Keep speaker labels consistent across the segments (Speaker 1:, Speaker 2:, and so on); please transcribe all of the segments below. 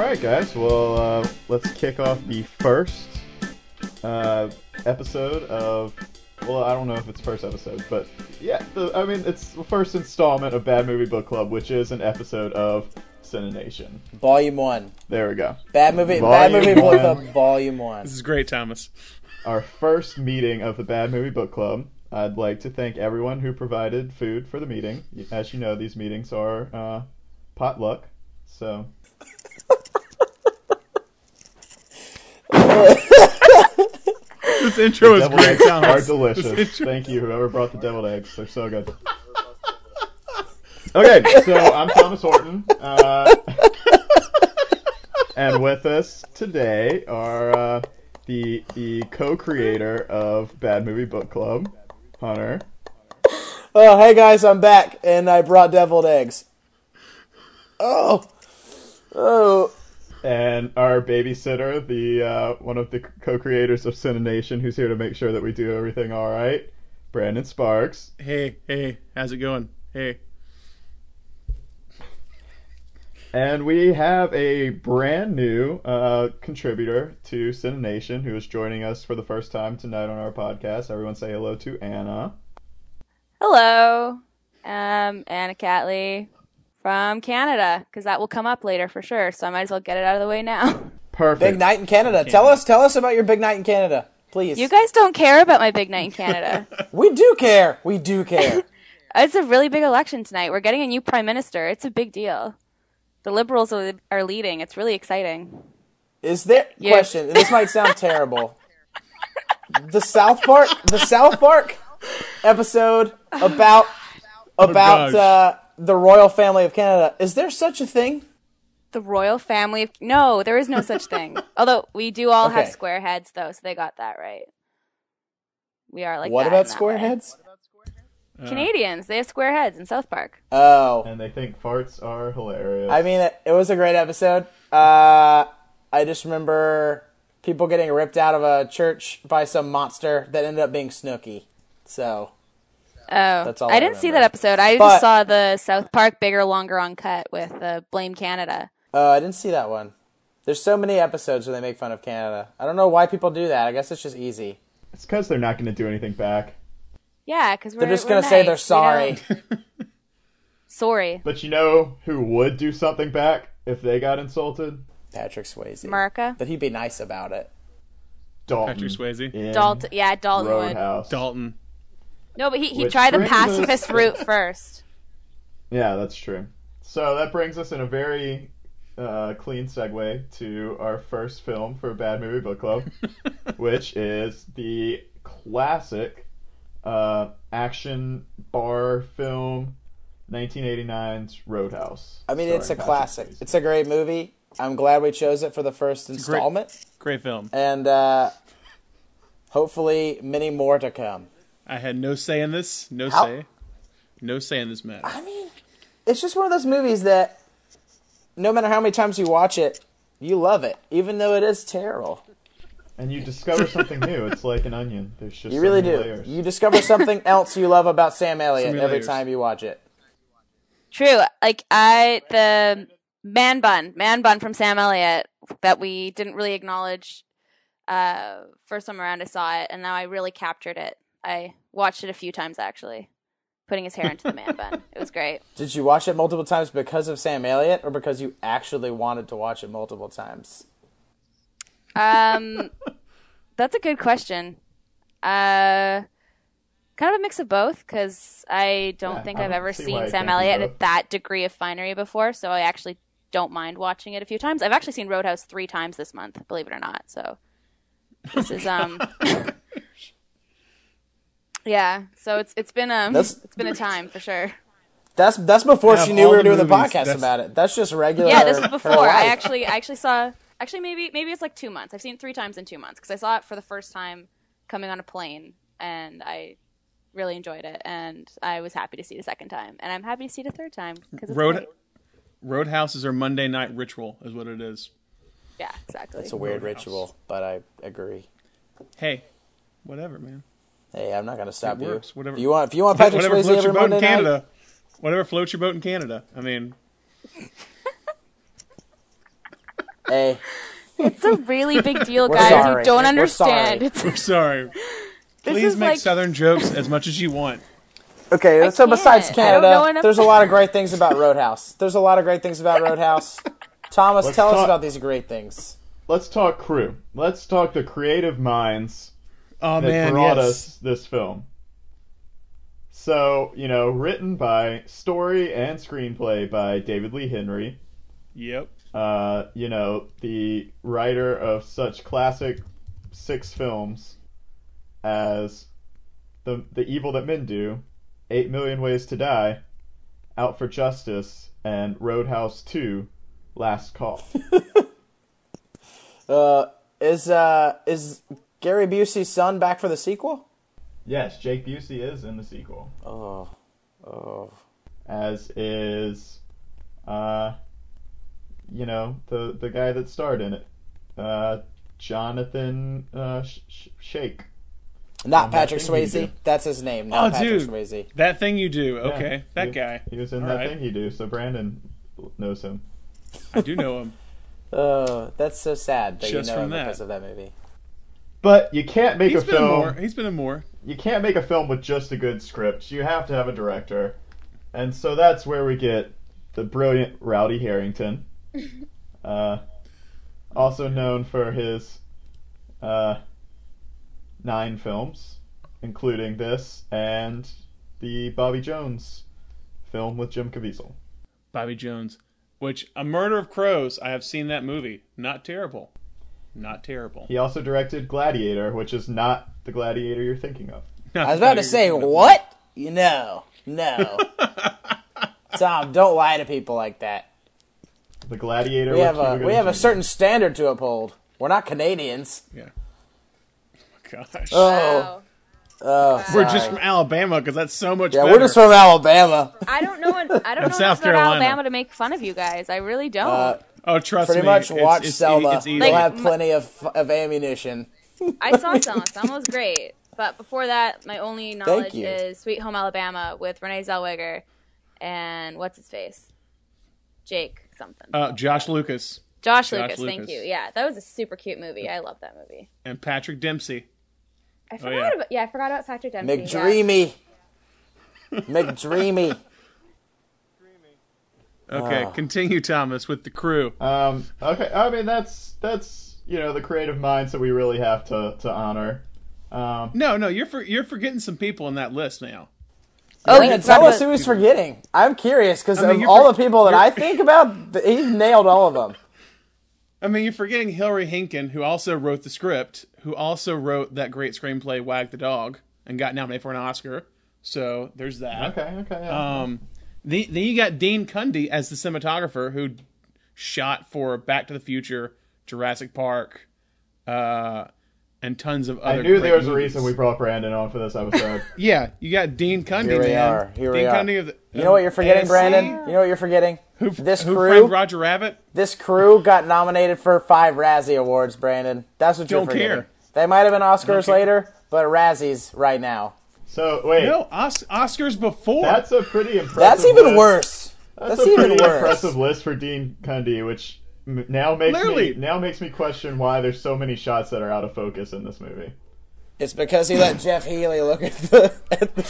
Speaker 1: right, guys. Well, let's kick off the first episode of. Well, I don't know if it's first episode, but yeah, it's the first installment of Bad Movie Book Club, which is an episode of Cinenation.
Speaker 2: Volume 1.
Speaker 1: There we go.
Speaker 2: Bad Movie Book Club, Volume 1.
Speaker 3: This is great, Thomas.
Speaker 1: Our first meeting of the Bad Movie Book Club. I'd like to thank everyone who provided food for the meeting. As you know, these meetings are potluck, so...
Speaker 3: This intro is great, Thomas.
Speaker 1: Are delicious. Thank you, whoever brought the deviled eggs. They're so good. Okay, so I'm Thomas Horton, and with us today are the co-creator of Bad Movie Book Club, Hunter.
Speaker 2: Oh, hey guys, I'm back, and I brought deviled eggs. Oh.
Speaker 1: And our babysitter, the one of the co-creators of Cinenation, who's here to make sure that we do everything all right, Brandon Sparks.
Speaker 3: Hey, how's it going? Hey.
Speaker 1: And we have a brand new contributor to Cinenation who is joining us for the first time tonight on our podcast. Everyone say hello to Anna.
Speaker 4: Hello. Anna Catley from Canada, because that will come up later for sure, so I might as well get it out of the way now.
Speaker 1: Perfect.
Speaker 2: Big night in Canada. Tell us about your big night in Canada, please.
Speaker 4: You guys don't care about my big night in Canada.
Speaker 2: We do care.
Speaker 4: It's a really big election tonight. We're getting a new prime minister. It's a big deal. The Liberals are leading. It's really exciting.
Speaker 2: Is there question? This might sound terrible. The South Park episode about the royal family of Canada. Is there such a thing?
Speaker 4: The royal family of... No, there is no such thing. Although we do all have square heads, though, so they got that right. We are like
Speaker 2: what
Speaker 4: that.
Speaker 2: What about square heads?
Speaker 4: Canadians, they have square heads in South Park.
Speaker 2: Oh.
Speaker 1: And they think farts are hilarious.
Speaker 2: I mean, it was a great episode. I just remember people getting ripped out of a church by some monster that ended up being Snooki. So...
Speaker 4: Oh,
Speaker 2: that's all
Speaker 4: I didn't see that episode. I just saw the South Park Bigger, Longer, Uncut with Blame Canada.
Speaker 2: Oh, I didn't see that one. There's so many episodes where they make fun of Canada. I don't know why people do that. I guess it's just easy.
Speaker 1: It's because they're not going to do anything back.
Speaker 4: Yeah, because
Speaker 2: they're just going to say they're sorry.
Speaker 4: Sorry.
Speaker 1: But you know who would do something back if they got insulted?
Speaker 2: Patrick Swayze.
Speaker 4: America.
Speaker 2: But he'd be nice about it.
Speaker 1: Dalton.
Speaker 3: Patrick Swayze.
Speaker 4: Dalton. Yeah, Dalton
Speaker 1: Roadhouse.
Speaker 4: would.
Speaker 3: Dalton.
Speaker 4: No, but he tried the pacifist route first.
Speaker 1: Yeah, that's true. So that brings us in a very clean segue to our first film for Bad Movie Book Club, which is the classic action bar film 1989's Roadhouse.
Speaker 2: I mean, it's a classic. It's a great movie. I'm glad we chose it for the first installment.
Speaker 3: Great film.
Speaker 2: And hopefully many more to come.
Speaker 3: I had no say in this. No say in this matter.
Speaker 2: I mean, it's just one of those movies that no matter how many times you watch it, you love it, even though it is terrible.
Speaker 1: And you discover something new. It's like an onion. There's just
Speaker 2: you really do.
Speaker 1: Layers.
Speaker 2: You discover something else you love about Sam Elliott every time you watch it.
Speaker 4: True. Like the man bun from Sam Elliott that we didn't really acknowledge first time around I saw it, and now I really captured it. I watched it a few times, actually, putting his hair into the man bun. It was great.
Speaker 2: Did you watch it multiple times because of Sam Elliott, or because you actually wanted to watch it multiple times?
Speaker 4: That's a good question. Kind of a mix of both, because I don't think I've ever seen Sam Elliott at that degree of finery before, so I actually don't mind watching it a few times. I've actually seen Roadhouse 3 times this month, believe it or not, so this is... Yeah, so it's been a time for sure.
Speaker 2: That's before she knew we were doing the podcast about it. That's just regular.
Speaker 4: Yeah, this was before. I actually saw maybe it's like 2 months. I've seen it 3 times in 2 months because I saw it for the first time coming on a plane, and I really enjoyed it, and I was happy to see it a second time, and I'm happy to see it a third time because
Speaker 3: Roadhouse is our Monday night ritual, is what it is.
Speaker 4: Yeah, exactly.
Speaker 2: It's a weird ritual, but I agree.
Speaker 3: Hey, whatever, man.
Speaker 2: Hey, I'm not going to stop you.
Speaker 3: Whatever.
Speaker 2: If you want Patrick Swayze every Monday night,
Speaker 3: whatever floats your boat in Canada. I mean,
Speaker 2: Hey,
Speaker 4: It's a really big deal,
Speaker 2: We're
Speaker 4: guys.
Speaker 2: sorry.
Speaker 4: You don't
Speaker 2: We're
Speaker 4: understand.
Speaker 2: sorry.
Speaker 4: It's
Speaker 3: We're sorry. Please
Speaker 4: is
Speaker 3: make
Speaker 4: like-
Speaker 3: Southern jokes as much as you want.
Speaker 2: okay.
Speaker 4: I
Speaker 2: So besides
Speaker 4: can't. I don't know
Speaker 2: Canada,
Speaker 4: enough-
Speaker 2: there's a lot of great things about Roadhouse. Thomas,
Speaker 1: Let's
Speaker 2: tell us
Speaker 1: talk-
Speaker 2: about these great things.
Speaker 1: Let's talk crew. Let's talk the creative minds
Speaker 3: Oh,
Speaker 1: that
Speaker 3: man,
Speaker 1: brought
Speaker 3: yes.
Speaker 1: us this film. So, written by story and screenplay by David Lee Henry.
Speaker 3: Yep.
Speaker 1: The writer of such classic 6 films as The Evil That Men Do, 8 Million Ways to Die, Out for Justice, and Roadhouse 2, Last Call.
Speaker 2: Is Gary Busey's son back for the sequel?
Speaker 1: Yes, Jake Busey is in the sequel.
Speaker 2: Oh.
Speaker 1: As is, the guy that starred in it, Jonathan Shake.
Speaker 2: Not
Speaker 1: That
Speaker 2: Patrick
Speaker 1: Thing You
Speaker 2: Swayze.
Speaker 1: Do.
Speaker 2: That's his name. Not
Speaker 3: Oh,
Speaker 2: Patrick
Speaker 3: dude.
Speaker 2: Swayze.
Speaker 3: That thing you do.
Speaker 1: Yeah,
Speaker 3: Okay. That guy.
Speaker 1: He was in
Speaker 3: All
Speaker 1: That
Speaker 3: right.
Speaker 1: Thing You Do, so Brandon knows him.
Speaker 3: I do know him.
Speaker 2: That's so sad that
Speaker 3: Just
Speaker 2: you know
Speaker 3: from
Speaker 2: him
Speaker 3: that.
Speaker 2: because of that movie.
Speaker 1: But you can't make
Speaker 3: He's
Speaker 1: a
Speaker 3: been in
Speaker 1: film.
Speaker 3: more. He's been in more.
Speaker 1: You can't make a film with just a good script. You have to have a director. And so that's where we get the brilliant Rowdy Harrington. Also known for his 9 films, including this and the Bobby Jones film with Jim Caviezel.
Speaker 3: Bobby Jones. Which, A Murder of Crows, I have seen that movie. Not terrible. Not terrible.
Speaker 1: He also directed Gladiator, which is not the Gladiator you're thinking of.
Speaker 2: I was about to say, what? No. Tom, don't lie to people like that.
Speaker 1: The Gladiator
Speaker 2: We
Speaker 1: with
Speaker 2: have
Speaker 1: Cuba
Speaker 2: a
Speaker 1: Gooding
Speaker 2: we have a
Speaker 1: Jr.
Speaker 2: certain standard to uphold. We're not Canadians.
Speaker 3: Yeah. Oh, gosh.
Speaker 2: Oh,
Speaker 4: Wow.
Speaker 3: We're
Speaker 2: sorry.
Speaker 3: just from Alabama because that's so much
Speaker 2: Yeah,
Speaker 3: better.
Speaker 2: we're just from Alabama.
Speaker 4: I don't know. I don't know enough
Speaker 3: South
Speaker 4: about
Speaker 3: Carolina.
Speaker 4: Alabama to make fun of you guys. I really don't.
Speaker 3: Oh, trust
Speaker 2: Pretty
Speaker 3: me.
Speaker 2: much watch
Speaker 3: it's
Speaker 2: Selma.
Speaker 3: It's easy.
Speaker 2: You'll
Speaker 4: Like,
Speaker 2: have plenty of ammunition.
Speaker 4: I saw Selma. Selma was great. But before that, my only knowledge
Speaker 2: you.
Speaker 4: is Sweet Home Alabama with Renee Zellweger and what's his face? Jake something.
Speaker 3: Josh Lucas
Speaker 4: Josh
Speaker 3: Josh
Speaker 4: Lucas, thank
Speaker 3: Lucas.
Speaker 4: you. Yeah, that was a super cute movie. I love that movie.
Speaker 3: and Patrick Dempsey.
Speaker 4: I forgot
Speaker 3: yeah.
Speaker 4: about I forgot about Patrick Dempsey. Yeah.
Speaker 2: McDreamy. McDreamy.
Speaker 3: Okay, continue, Thomas, with the crew.
Speaker 1: Okay, I mean that's the creative minds that we really have to honor.
Speaker 3: No, you're forgetting some people in that list now.
Speaker 4: Oh,
Speaker 2: Yeah,
Speaker 4: you
Speaker 2: tell
Speaker 4: forgot
Speaker 2: us who
Speaker 4: about-
Speaker 2: he's forgetting. I'm curious because
Speaker 3: I mean,
Speaker 2: of
Speaker 3: you're
Speaker 2: all the people that I think about, he's nailed all of them.
Speaker 3: I mean, you're forgetting Hillary Hinkin, who also wrote the script, who also wrote that great screenplay Wag the Dog, and got nominated for an Oscar. So there's that.
Speaker 1: Okay, yeah.
Speaker 3: Then you got Dean Cundey as the cinematographer, who shot for Back to the Future, Jurassic Park, and tons of other.
Speaker 1: I knew
Speaker 3: great
Speaker 1: there was a
Speaker 3: movies.
Speaker 1: reason we brought Brandon on for this episode.
Speaker 3: Yeah, you got Dean Cundey.
Speaker 2: Here we
Speaker 3: man.
Speaker 2: are. Here we
Speaker 3: Dean
Speaker 2: are.
Speaker 3: Cundey of the,
Speaker 2: You know what you're forgetting,
Speaker 3: ASC?
Speaker 2: Brandon? You know what you're forgetting? This
Speaker 3: Who
Speaker 2: crew,
Speaker 3: framed Roger Rabbit?
Speaker 2: this crew got nominated for 5 Razzie Awards, Brandon. That's what you're
Speaker 3: Don't
Speaker 2: forgetting.
Speaker 3: care.
Speaker 2: They might have been Oscars
Speaker 3: care.
Speaker 2: later, but Razzies right now.
Speaker 1: So wait,
Speaker 3: No, Oscars before.
Speaker 1: that's a pretty impressive.
Speaker 2: That's even
Speaker 1: list.
Speaker 2: worse.
Speaker 1: That's
Speaker 2: That's
Speaker 1: a
Speaker 2: even
Speaker 1: pretty
Speaker 2: worse.
Speaker 1: impressive list for Dean Cundey, which now
Speaker 3: Literally.
Speaker 1: makes me question why there's so many shots that are out of focus in this movie.
Speaker 2: It's because he let Jeff Healey look at the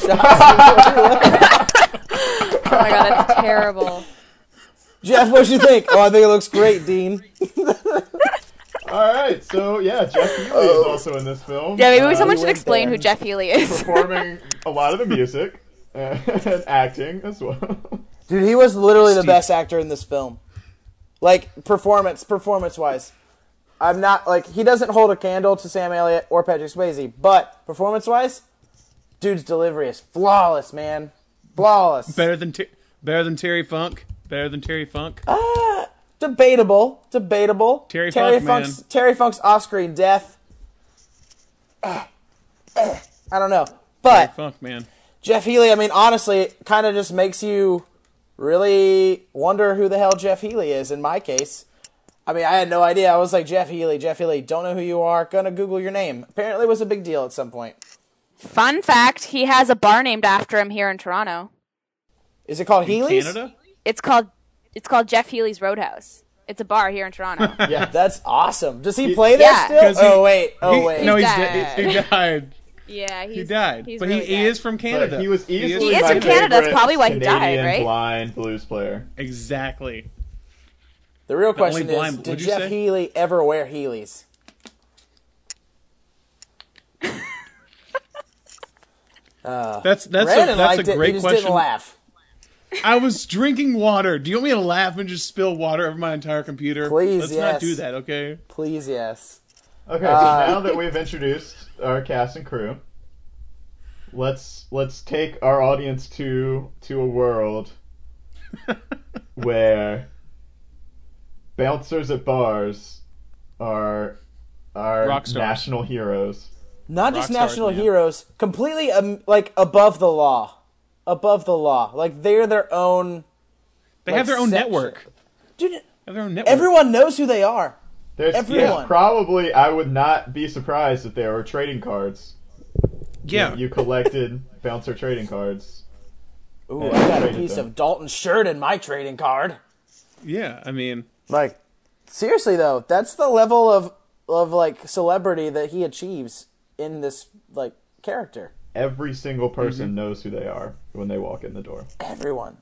Speaker 2: shots.
Speaker 4: Oh my god, that's terrible.
Speaker 2: Jeff, what'd you think? Oh, I think it looks great, Dean.
Speaker 1: All right, so yeah, Jeff Healey is also in this film.
Speaker 4: Yeah, maybe someone
Speaker 2: you
Speaker 4: should
Speaker 2: went
Speaker 4: explain
Speaker 2: there.
Speaker 4: who Jeff Healey is.
Speaker 1: performing a lot of the music and acting as well.
Speaker 2: Dude, he was literally the
Speaker 3: Steve.
Speaker 2: best actor in this film. Like, performance-wise. I'm not, like, he doesn't hold a candle to Sam Elliott or Patrick Swayze, but performance-wise, dude's delivery is flawless, man. Flawless.
Speaker 3: better than Terry Funk. Better than Terry Funk.
Speaker 2: Debatable.
Speaker 3: Terry Funk, man.
Speaker 2: Terry Funk's off-screen death. I don't know. But
Speaker 3: Funk, man.
Speaker 2: Jeff Healey, I mean, honestly, it kind of just makes you really wonder who the hell Jeff Healey is in my case. I mean, I had no idea. I was like, Jeff Healey, don't know who you are, gonna Google your name. Apparently it was a big deal at some point.
Speaker 4: Fun fact, he has a bar named after him here in Toronto.
Speaker 2: Is it called Healey's?
Speaker 3: Canada?
Speaker 4: It's called Jeff Healey's Roadhouse. It's a bar here in Toronto.
Speaker 1: Yeah.
Speaker 2: That's awesome. Does he play there
Speaker 4: Yeah.
Speaker 2: still?
Speaker 3: 'Cause he-
Speaker 2: Oh wait.
Speaker 3: No,
Speaker 4: He's
Speaker 3: he's
Speaker 4: dead.
Speaker 3: he died.
Speaker 4: Yeah,
Speaker 3: He died.
Speaker 4: He's
Speaker 3: But
Speaker 4: really
Speaker 3: he
Speaker 4: dead.
Speaker 3: is from Canada.
Speaker 1: But he was easily
Speaker 4: He is
Speaker 1: my
Speaker 4: from Canada, that's
Speaker 1: favorite
Speaker 4: probably why he died,
Speaker 1: Canadian
Speaker 4: right?
Speaker 1: blind blues player.
Speaker 3: Exactly.
Speaker 2: The real
Speaker 3: The only
Speaker 2: question is,
Speaker 3: blind-
Speaker 2: did
Speaker 3: what'd you
Speaker 2: Jeff
Speaker 3: say?
Speaker 2: Healey ever wear Heelys?
Speaker 3: That's
Speaker 2: Brandon
Speaker 3: a
Speaker 2: liked it. He
Speaker 3: great
Speaker 2: just
Speaker 3: question.
Speaker 2: didn't laugh.
Speaker 3: I was drinking water. Do you want me to laugh and just spill water over my entire computer?
Speaker 2: Please,
Speaker 3: Let's
Speaker 2: yes.
Speaker 3: not do that, okay?
Speaker 2: Please, yes.
Speaker 1: Okay, so now that we've introduced our cast and crew, let's take our audience to a world where bouncers at bars are
Speaker 3: Rock stars.
Speaker 1: national heroes.
Speaker 2: Not just
Speaker 3: Rock stars,
Speaker 2: national
Speaker 3: man.
Speaker 2: heroes, completely like above the law. Above the law. Like they're their own.
Speaker 3: They
Speaker 2: like,
Speaker 3: have their own
Speaker 2: section.
Speaker 3: network.
Speaker 2: Dude,
Speaker 3: They have their own network.
Speaker 2: everyone knows who they are.
Speaker 1: There's
Speaker 2: Everyone.
Speaker 1: probably, I would not be surprised if there were trading cards.
Speaker 3: Yeah.
Speaker 1: You collected bouncer trading cards.
Speaker 2: Ooh,
Speaker 1: Yeah,
Speaker 2: I got a
Speaker 1: traded
Speaker 2: piece
Speaker 1: them.
Speaker 2: of Dalton's shirt in my trading card.
Speaker 3: Yeah, I mean,
Speaker 2: Like, seriously though, that's the level of like celebrity that he achieves in this like character.
Speaker 1: Every single person knows who they are when they walk in the door.
Speaker 2: Everyone.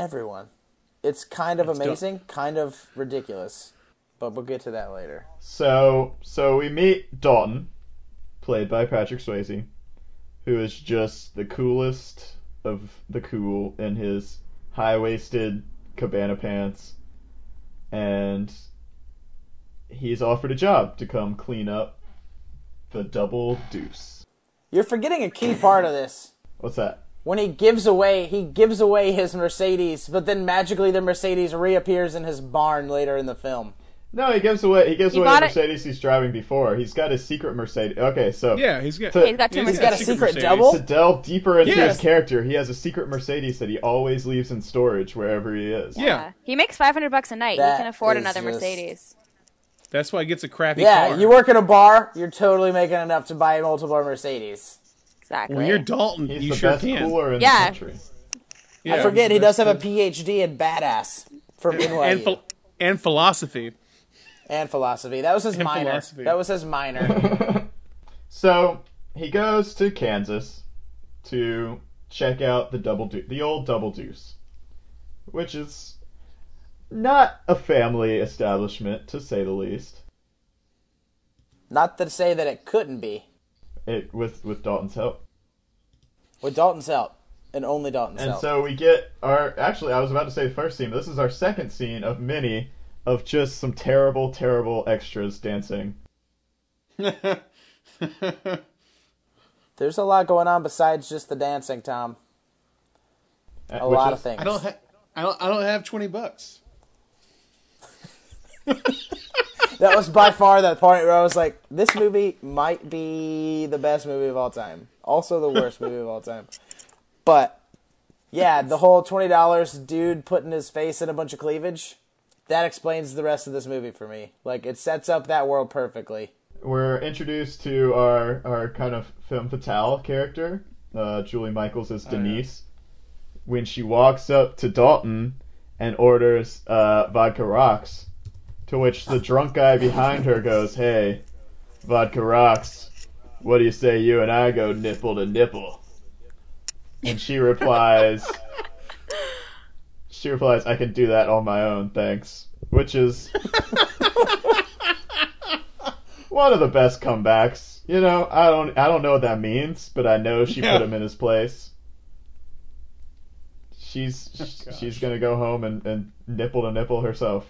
Speaker 2: It's kind of
Speaker 3: That's dope.
Speaker 2: amazing, kind of ridiculous, but we'll get to that later.
Speaker 1: So we meet Dalton, played by Patrick Swayze, who is just the coolest of the cool in his high-waisted cabana pants, and he's offered a job to come clean up the Double Deuce.
Speaker 2: You're forgetting a key part of this.
Speaker 1: What's that?
Speaker 2: When he gives away his Mercedes, but then magically the Mercedes reappears in his barn later in the film.
Speaker 1: No, he gives away the
Speaker 4: bought it-
Speaker 1: Mercedes he's driving before. He's got his secret Mercedes. Okay, so
Speaker 3: yeah, he's got.
Speaker 1: To-
Speaker 4: He's got two
Speaker 3: He's
Speaker 2: He's got a
Speaker 4: Mercedes.
Speaker 2: secret
Speaker 3: Mercedes.
Speaker 2: double?
Speaker 1: to delve deeper into
Speaker 3: Yeah.
Speaker 1: his character, he has a secret Mercedes that he always leaves in storage wherever he is.
Speaker 3: Yeah.
Speaker 4: He makes $500 a night.
Speaker 2: That
Speaker 4: He can afford
Speaker 2: is
Speaker 4: another
Speaker 2: just-
Speaker 4: Mercedes.
Speaker 3: That's why he gets a crappy
Speaker 2: Yeah,
Speaker 3: car.
Speaker 2: you work at a bar, you're totally making enough to buy multiple Mercedes.
Speaker 4: Exactly.
Speaker 3: When you're Dalton,
Speaker 1: He's
Speaker 3: you
Speaker 1: the
Speaker 3: sure
Speaker 1: best
Speaker 3: can.
Speaker 1: cooler in
Speaker 4: Yeah.
Speaker 1: the country.
Speaker 3: Yeah.
Speaker 2: I forget, he does have a PhD in badass from
Speaker 3: and,
Speaker 2: NYU.
Speaker 3: and philosophy.
Speaker 2: And philosophy. That was his
Speaker 3: And
Speaker 2: minor.
Speaker 3: philosophy.
Speaker 2: That was his minor.
Speaker 1: So he goes to Kansas to check out the old Double Deuce, which is not a family establishment to say the least.
Speaker 2: Not to say that it couldn't be.
Speaker 1: It with Dalton's help.
Speaker 2: With Dalton's help. And only Dalton's
Speaker 1: And
Speaker 2: help.
Speaker 1: so we get actually I was about to say the first scene, but this is our second scene of many of just some terrible, terrible extras dancing.
Speaker 2: There's a lot going on besides just the dancing, Tom. A lot of things.
Speaker 3: I don't have $20.
Speaker 2: That was by far that point where I was like, this movie might be the best movie of all time. Also the worst movie of all time. But, yeah, the whole $20 dude putting his face in a bunch of cleavage, that explains the rest of this movie for me. Like, it sets up that world perfectly.
Speaker 1: We're introduced to our kind of femme fatale character, Julie Michaels as Denise. When she walks up to Dalton and orders vodka rocks, to which the drunk guy behind her goes, "Hey, vodka rocks, what do you say you and I go nipple to nipple?" And she replies, "I can do that on my own, thanks." Which is one of the best comebacks. You know, I don't know what that means, but I know she put him in his place. She's gonna go home and nipple to nipple herself.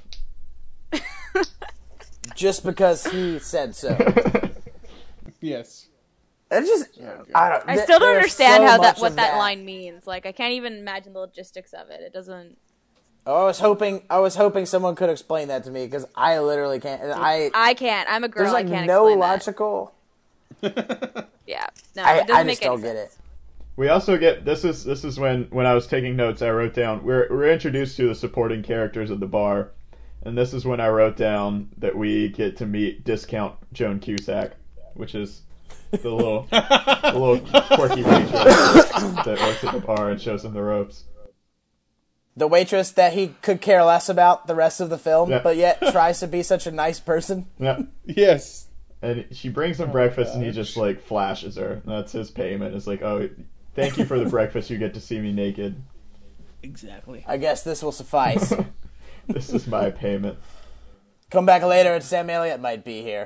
Speaker 2: Just because he said so.
Speaker 3: Yes.
Speaker 2: It just, I don't.
Speaker 4: I still don't
Speaker 2: there's
Speaker 4: understand
Speaker 2: so
Speaker 4: how
Speaker 2: much
Speaker 4: what
Speaker 2: of
Speaker 4: that line means. Like, I can't even imagine the logistics of it. It doesn't.
Speaker 2: Oh, I was hoping someone could explain that to me because I literally can't.
Speaker 4: I can't. I'm a girl.
Speaker 2: There's like
Speaker 4: I can't
Speaker 2: no
Speaker 4: explain
Speaker 2: logical.
Speaker 4: that. Yeah. No,
Speaker 2: I
Speaker 4: it doesn't
Speaker 2: just
Speaker 4: make any
Speaker 2: don't get
Speaker 4: sense.
Speaker 2: it.
Speaker 1: We also get this is when I was taking notes. I wrote down we're introduced to the supporting characters at the bar, and this is when I wrote down that we get to meet Discount Joan Cusack, which is the little quirky waitress that works at the bar and shows him the ropes.
Speaker 2: The waitress that he could care less about the rest of the film,
Speaker 1: Yeah.
Speaker 2: but yet tries to be such a nice person.
Speaker 1: Yeah.
Speaker 3: Yes.
Speaker 1: And she brings him breakfast, and he just like flashes her. That's his payment. It's like, oh, thank you for the breakfast. You get to see me naked.
Speaker 3: Exactly.
Speaker 2: I guess this will suffice.
Speaker 1: This is my payment.
Speaker 2: Come back later and Sam Elliott might be here.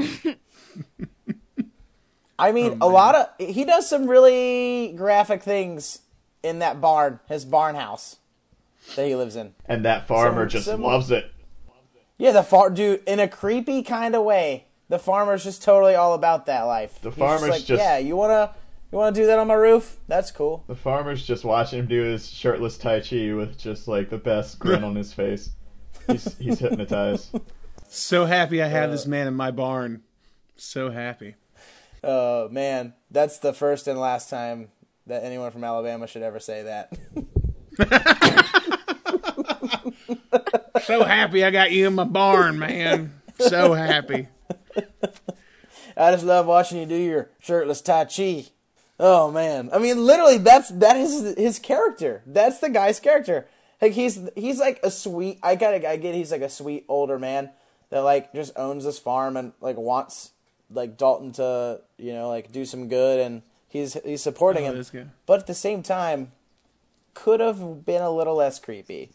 Speaker 2: I mean, he does some really graphic things in that barn, his barn house that he lives in.
Speaker 1: And that farmer just loves it.
Speaker 2: Yeah, dude, in a creepy kind of way. The farmer's just totally all about that life.
Speaker 1: The
Speaker 2: He's
Speaker 1: farmer's
Speaker 2: like,
Speaker 1: just-
Speaker 2: yeah, you wanna do that on my roof? That's cool.
Speaker 1: The farmer's just watching him do his shirtless Tai Chi with just like the best grin on his face. He's hypnotized.
Speaker 3: So happy I have this man in my barn. So happy.
Speaker 2: Oh man, that's the first and last time that anyone from Alabama should ever say that.
Speaker 3: So happy I got you in my barn, man. So happy.
Speaker 2: I just love watching you do your shirtless Tai Chi. Oh man, I mean, literally, that is his character. That's the guy's character. Like he's like a sweet. I get he's like a sweet older man that like just owns this farm and like wants like Dalton to like do some good, and he's supporting him.
Speaker 3: This guy.
Speaker 2: But at the same time, could have been a little less creepy.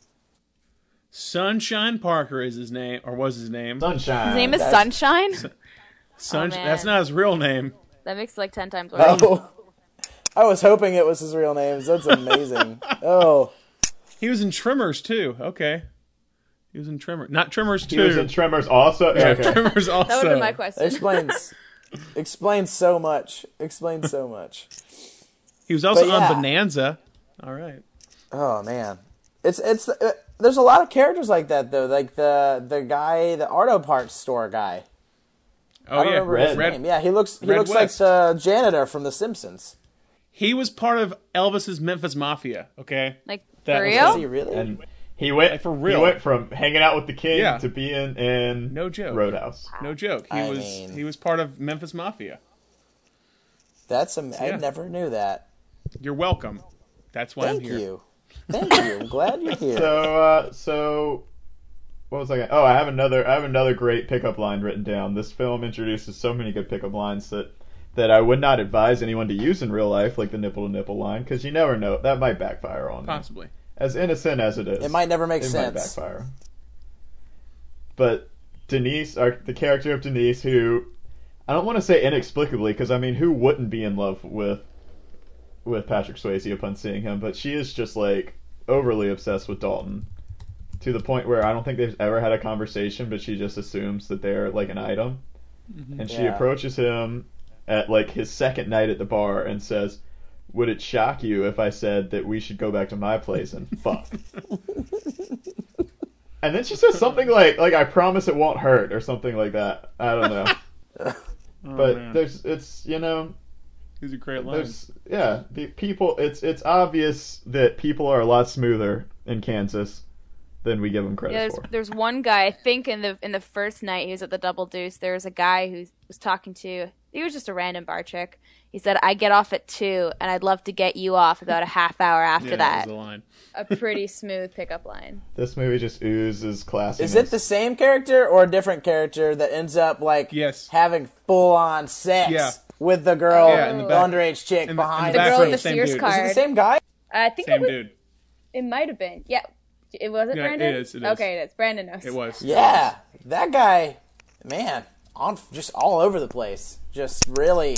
Speaker 3: Sunshine Parker is his name, or was his name.
Speaker 1: Sunshine.
Speaker 4: His name is Sunshine?
Speaker 3: Man.
Speaker 4: man.
Speaker 3: That's not his real name.
Speaker 4: That makes it like 10 times worse.
Speaker 2: Oh, I was hoping it was his real name. That's amazing. Oh,
Speaker 3: He was in Tremors too. Okay. He was in Tremors. Not Tremors 2.
Speaker 1: He was in Tremors also.
Speaker 3: Yeah,
Speaker 1: Okay.
Speaker 3: Tremors also.
Speaker 4: That would have been my question.
Speaker 2: explains so much. Explains so much.
Speaker 3: He was also
Speaker 2: But yeah.
Speaker 3: on Bonanza. All right.
Speaker 2: Oh man, it's there's a lot of characters like that though. Like the guy, the auto parts store guy.
Speaker 3: Oh
Speaker 2: I don't
Speaker 3: yeah,
Speaker 2: remember his
Speaker 3: Red.
Speaker 2: name. Yeah, he looks
Speaker 3: Red
Speaker 2: like
Speaker 3: West.
Speaker 2: the janitor from The Simpsons.
Speaker 3: He was part of Elvis's Memphis Mafia. Okay.
Speaker 4: Like,
Speaker 3: That
Speaker 4: for
Speaker 3: was-
Speaker 2: Is he
Speaker 4: real?
Speaker 2: really?
Speaker 1: And he went
Speaker 3: Like, for real.
Speaker 1: He went from hanging out with the king
Speaker 3: Yeah.
Speaker 1: to being in
Speaker 3: No joke.
Speaker 1: Roadhouse.
Speaker 3: No joke.
Speaker 2: I
Speaker 3: He was part of Memphis Mafia.
Speaker 2: I
Speaker 3: Yeah.
Speaker 2: never knew that.
Speaker 3: You're welcome. That's why
Speaker 2: Thank
Speaker 3: I'm here.
Speaker 2: you. Thank you. I'm glad you're here.
Speaker 1: So what was I gonna... Oh, I have another great pickup line written down. This film introduces so many good pickup lines that I would not advise anyone to use in real life, like the nipple to nipple line, because you never know, that might backfire on you.
Speaker 3: Possibly.
Speaker 1: As innocent as it is,
Speaker 2: It might never make
Speaker 1: it
Speaker 2: sense.
Speaker 1: might backfire. But Denise, the character of Denise, who I don't want to say inexplicably, because I mean, who wouldn't be in love with Patrick Swayze upon seeing him? But she is just like overly obsessed with Dalton, to the point where I don't think they've ever had a conversation, but she just assumes that they're like an item. And she
Speaker 2: Yeah.
Speaker 1: approaches him at like his second night at the bar and says, "Would it shock you if I said that we should go back to my place and fuck?" And then she says something like "I promise it won't hurt" or something like that. I don't know. But
Speaker 3: man.
Speaker 1: there's
Speaker 3: These are great lines.
Speaker 1: the people. It's obvious that people are a lot smoother in Kansas than we give them credit
Speaker 4: Yeah,
Speaker 1: for.
Speaker 4: there's one guy. I think in the first night he was at the Double Deuce, there was a guy who was talking to. He was just a random bar chick. He said, "I get off at 2, and I'd love to get you off about a half hour after
Speaker 3: Yeah,
Speaker 4: that."
Speaker 3: was the line.
Speaker 4: A pretty smooth pickup line.
Speaker 1: This movie just oozes classiness.
Speaker 2: Is it the same character or a different character that ends up like
Speaker 3: Yes.
Speaker 2: having full on sex
Speaker 3: Yeah.
Speaker 2: with the girl,
Speaker 3: Yeah, in the
Speaker 2: the
Speaker 3: back-
Speaker 2: underage chick
Speaker 3: in the
Speaker 2: behind
Speaker 4: The
Speaker 3: back
Speaker 4: girl
Speaker 3: row,
Speaker 4: with the
Speaker 3: same
Speaker 4: Sears
Speaker 3: dude.
Speaker 2: Is it
Speaker 4: card.
Speaker 2: the same guy?
Speaker 4: I think
Speaker 3: Same dude.
Speaker 4: it might have been. Yeah, it was it
Speaker 3: Yeah,
Speaker 4: Brandon.
Speaker 3: it is, it is.
Speaker 4: Okay, it is. Brandon knows.
Speaker 3: It was.
Speaker 2: Yeah, that guy, man, on just all over the place, just really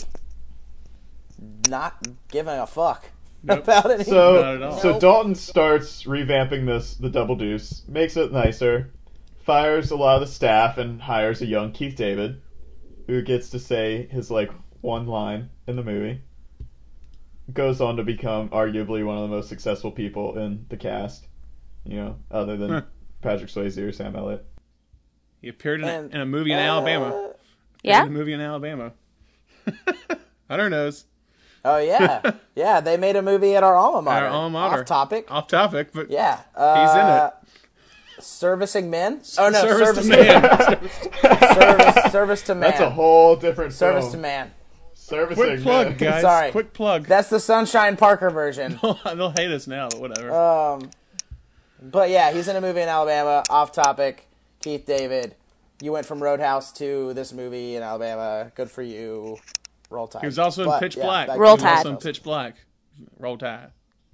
Speaker 2: not giving a fuck
Speaker 3: Nope.
Speaker 2: about anything.
Speaker 3: Not at all.
Speaker 1: So Dalton starts revamping the Double Deuce, makes it nicer, fires a lot of the staff, and hires a young Keith David, who gets to say his like one line in the movie. Goes on to become arguably one of the most successful people in the cast, other than
Speaker 3: Huh.
Speaker 1: Patrick Swayze or Sam Elliott.
Speaker 3: He appeared in,
Speaker 2: And-
Speaker 3: in a movie in Alabama.
Speaker 4: Yeah.
Speaker 3: In a movie in Alabama. Hunter knows.
Speaker 2: Oh yeah, yeah. They made a movie at our alma mater.
Speaker 3: Our alma mater.
Speaker 2: Off topic.
Speaker 3: Off topic, but
Speaker 2: Yeah,
Speaker 3: he's in it.
Speaker 2: Servicing men. Oh no,
Speaker 3: Service to man.
Speaker 2: service to man.
Speaker 1: That's a whole different
Speaker 2: service
Speaker 1: film.
Speaker 2: to man.
Speaker 1: Servicing
Speaker 3: Quick plug,
Speaker 1: man.
Speaker 3: guys.
Speaker 2: Sorry.
Speaker 3: Quick plug.
Speaker 2: That's the Sunshine Parker version.
Speaker 3: They'll hate us now, but whatever.
Speaker 2: But yeah, he's in a movie in Alabama. Off topic. Keith David, you went from Roadhouse to this movie in Alabama. Good for you. Roll Tide.
Speaker 3: He was also in Pitch Black.
Speaker 4: Roll
Speaker 3: He was
Speaker 4: Tide.
Speaker 3: also in Pitch Black. Roll Tide.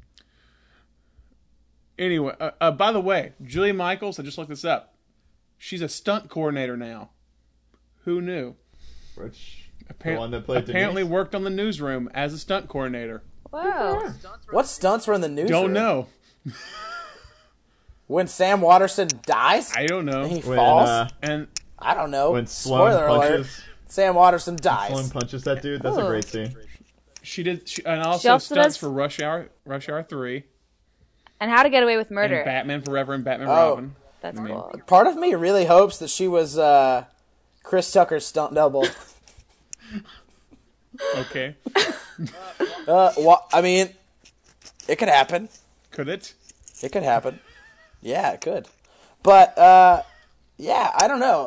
Speaker 3: Anyway, by the way, Julia Michaels, I just looked this up. She's a stunt coordinator now. Who knew?
Speaker 1: Which the one that played
Speaker 3: apparently
Speaker 1: Denise?
Speaker 3: worked on the Newsroom as a stunt coordinator.
Speaker 4: Whoa.
Speaker 2: What stunts were in the news?
Speaker 3: Don't know.
Speaker 2: When Sam Waterston dies?
Speaker 3: I don't know.
Speaker 2: He falls?
Speaker 3: And
Speaker 2: I don't know.
Speaker 1: When Sloan
Speaker 2: Spoiler alert.
Speaker 1: punches,
Speaker 2: Sam Waterston dies.
Speaker 1: Sloan punches that dude. That's a
Speaker 4: Ooh.
Speaker 1: great scene.
Speaker 3: she did, and also
Speaker 4: also
Speaker 3: stunts
Speaker 4: does-
Speaker 3: for Rush Hour 3,
Speaker 4: And How to Get Away with Murder.
Speaker 3: and Batman Forever and Batman
Speaker 2: Oh.
Speaker 3: Robin.
Speaker 4: That's cool.
Speaker 2: Part of me really hopes that she was Chris Tucker's stunt double.
Speaker 3: Okay.
Speaker 2: I mean, it could happen.
Speaker 3: Could it?
Speaker 2: It could happen. Yeah, it could. But, yeah, I don't know.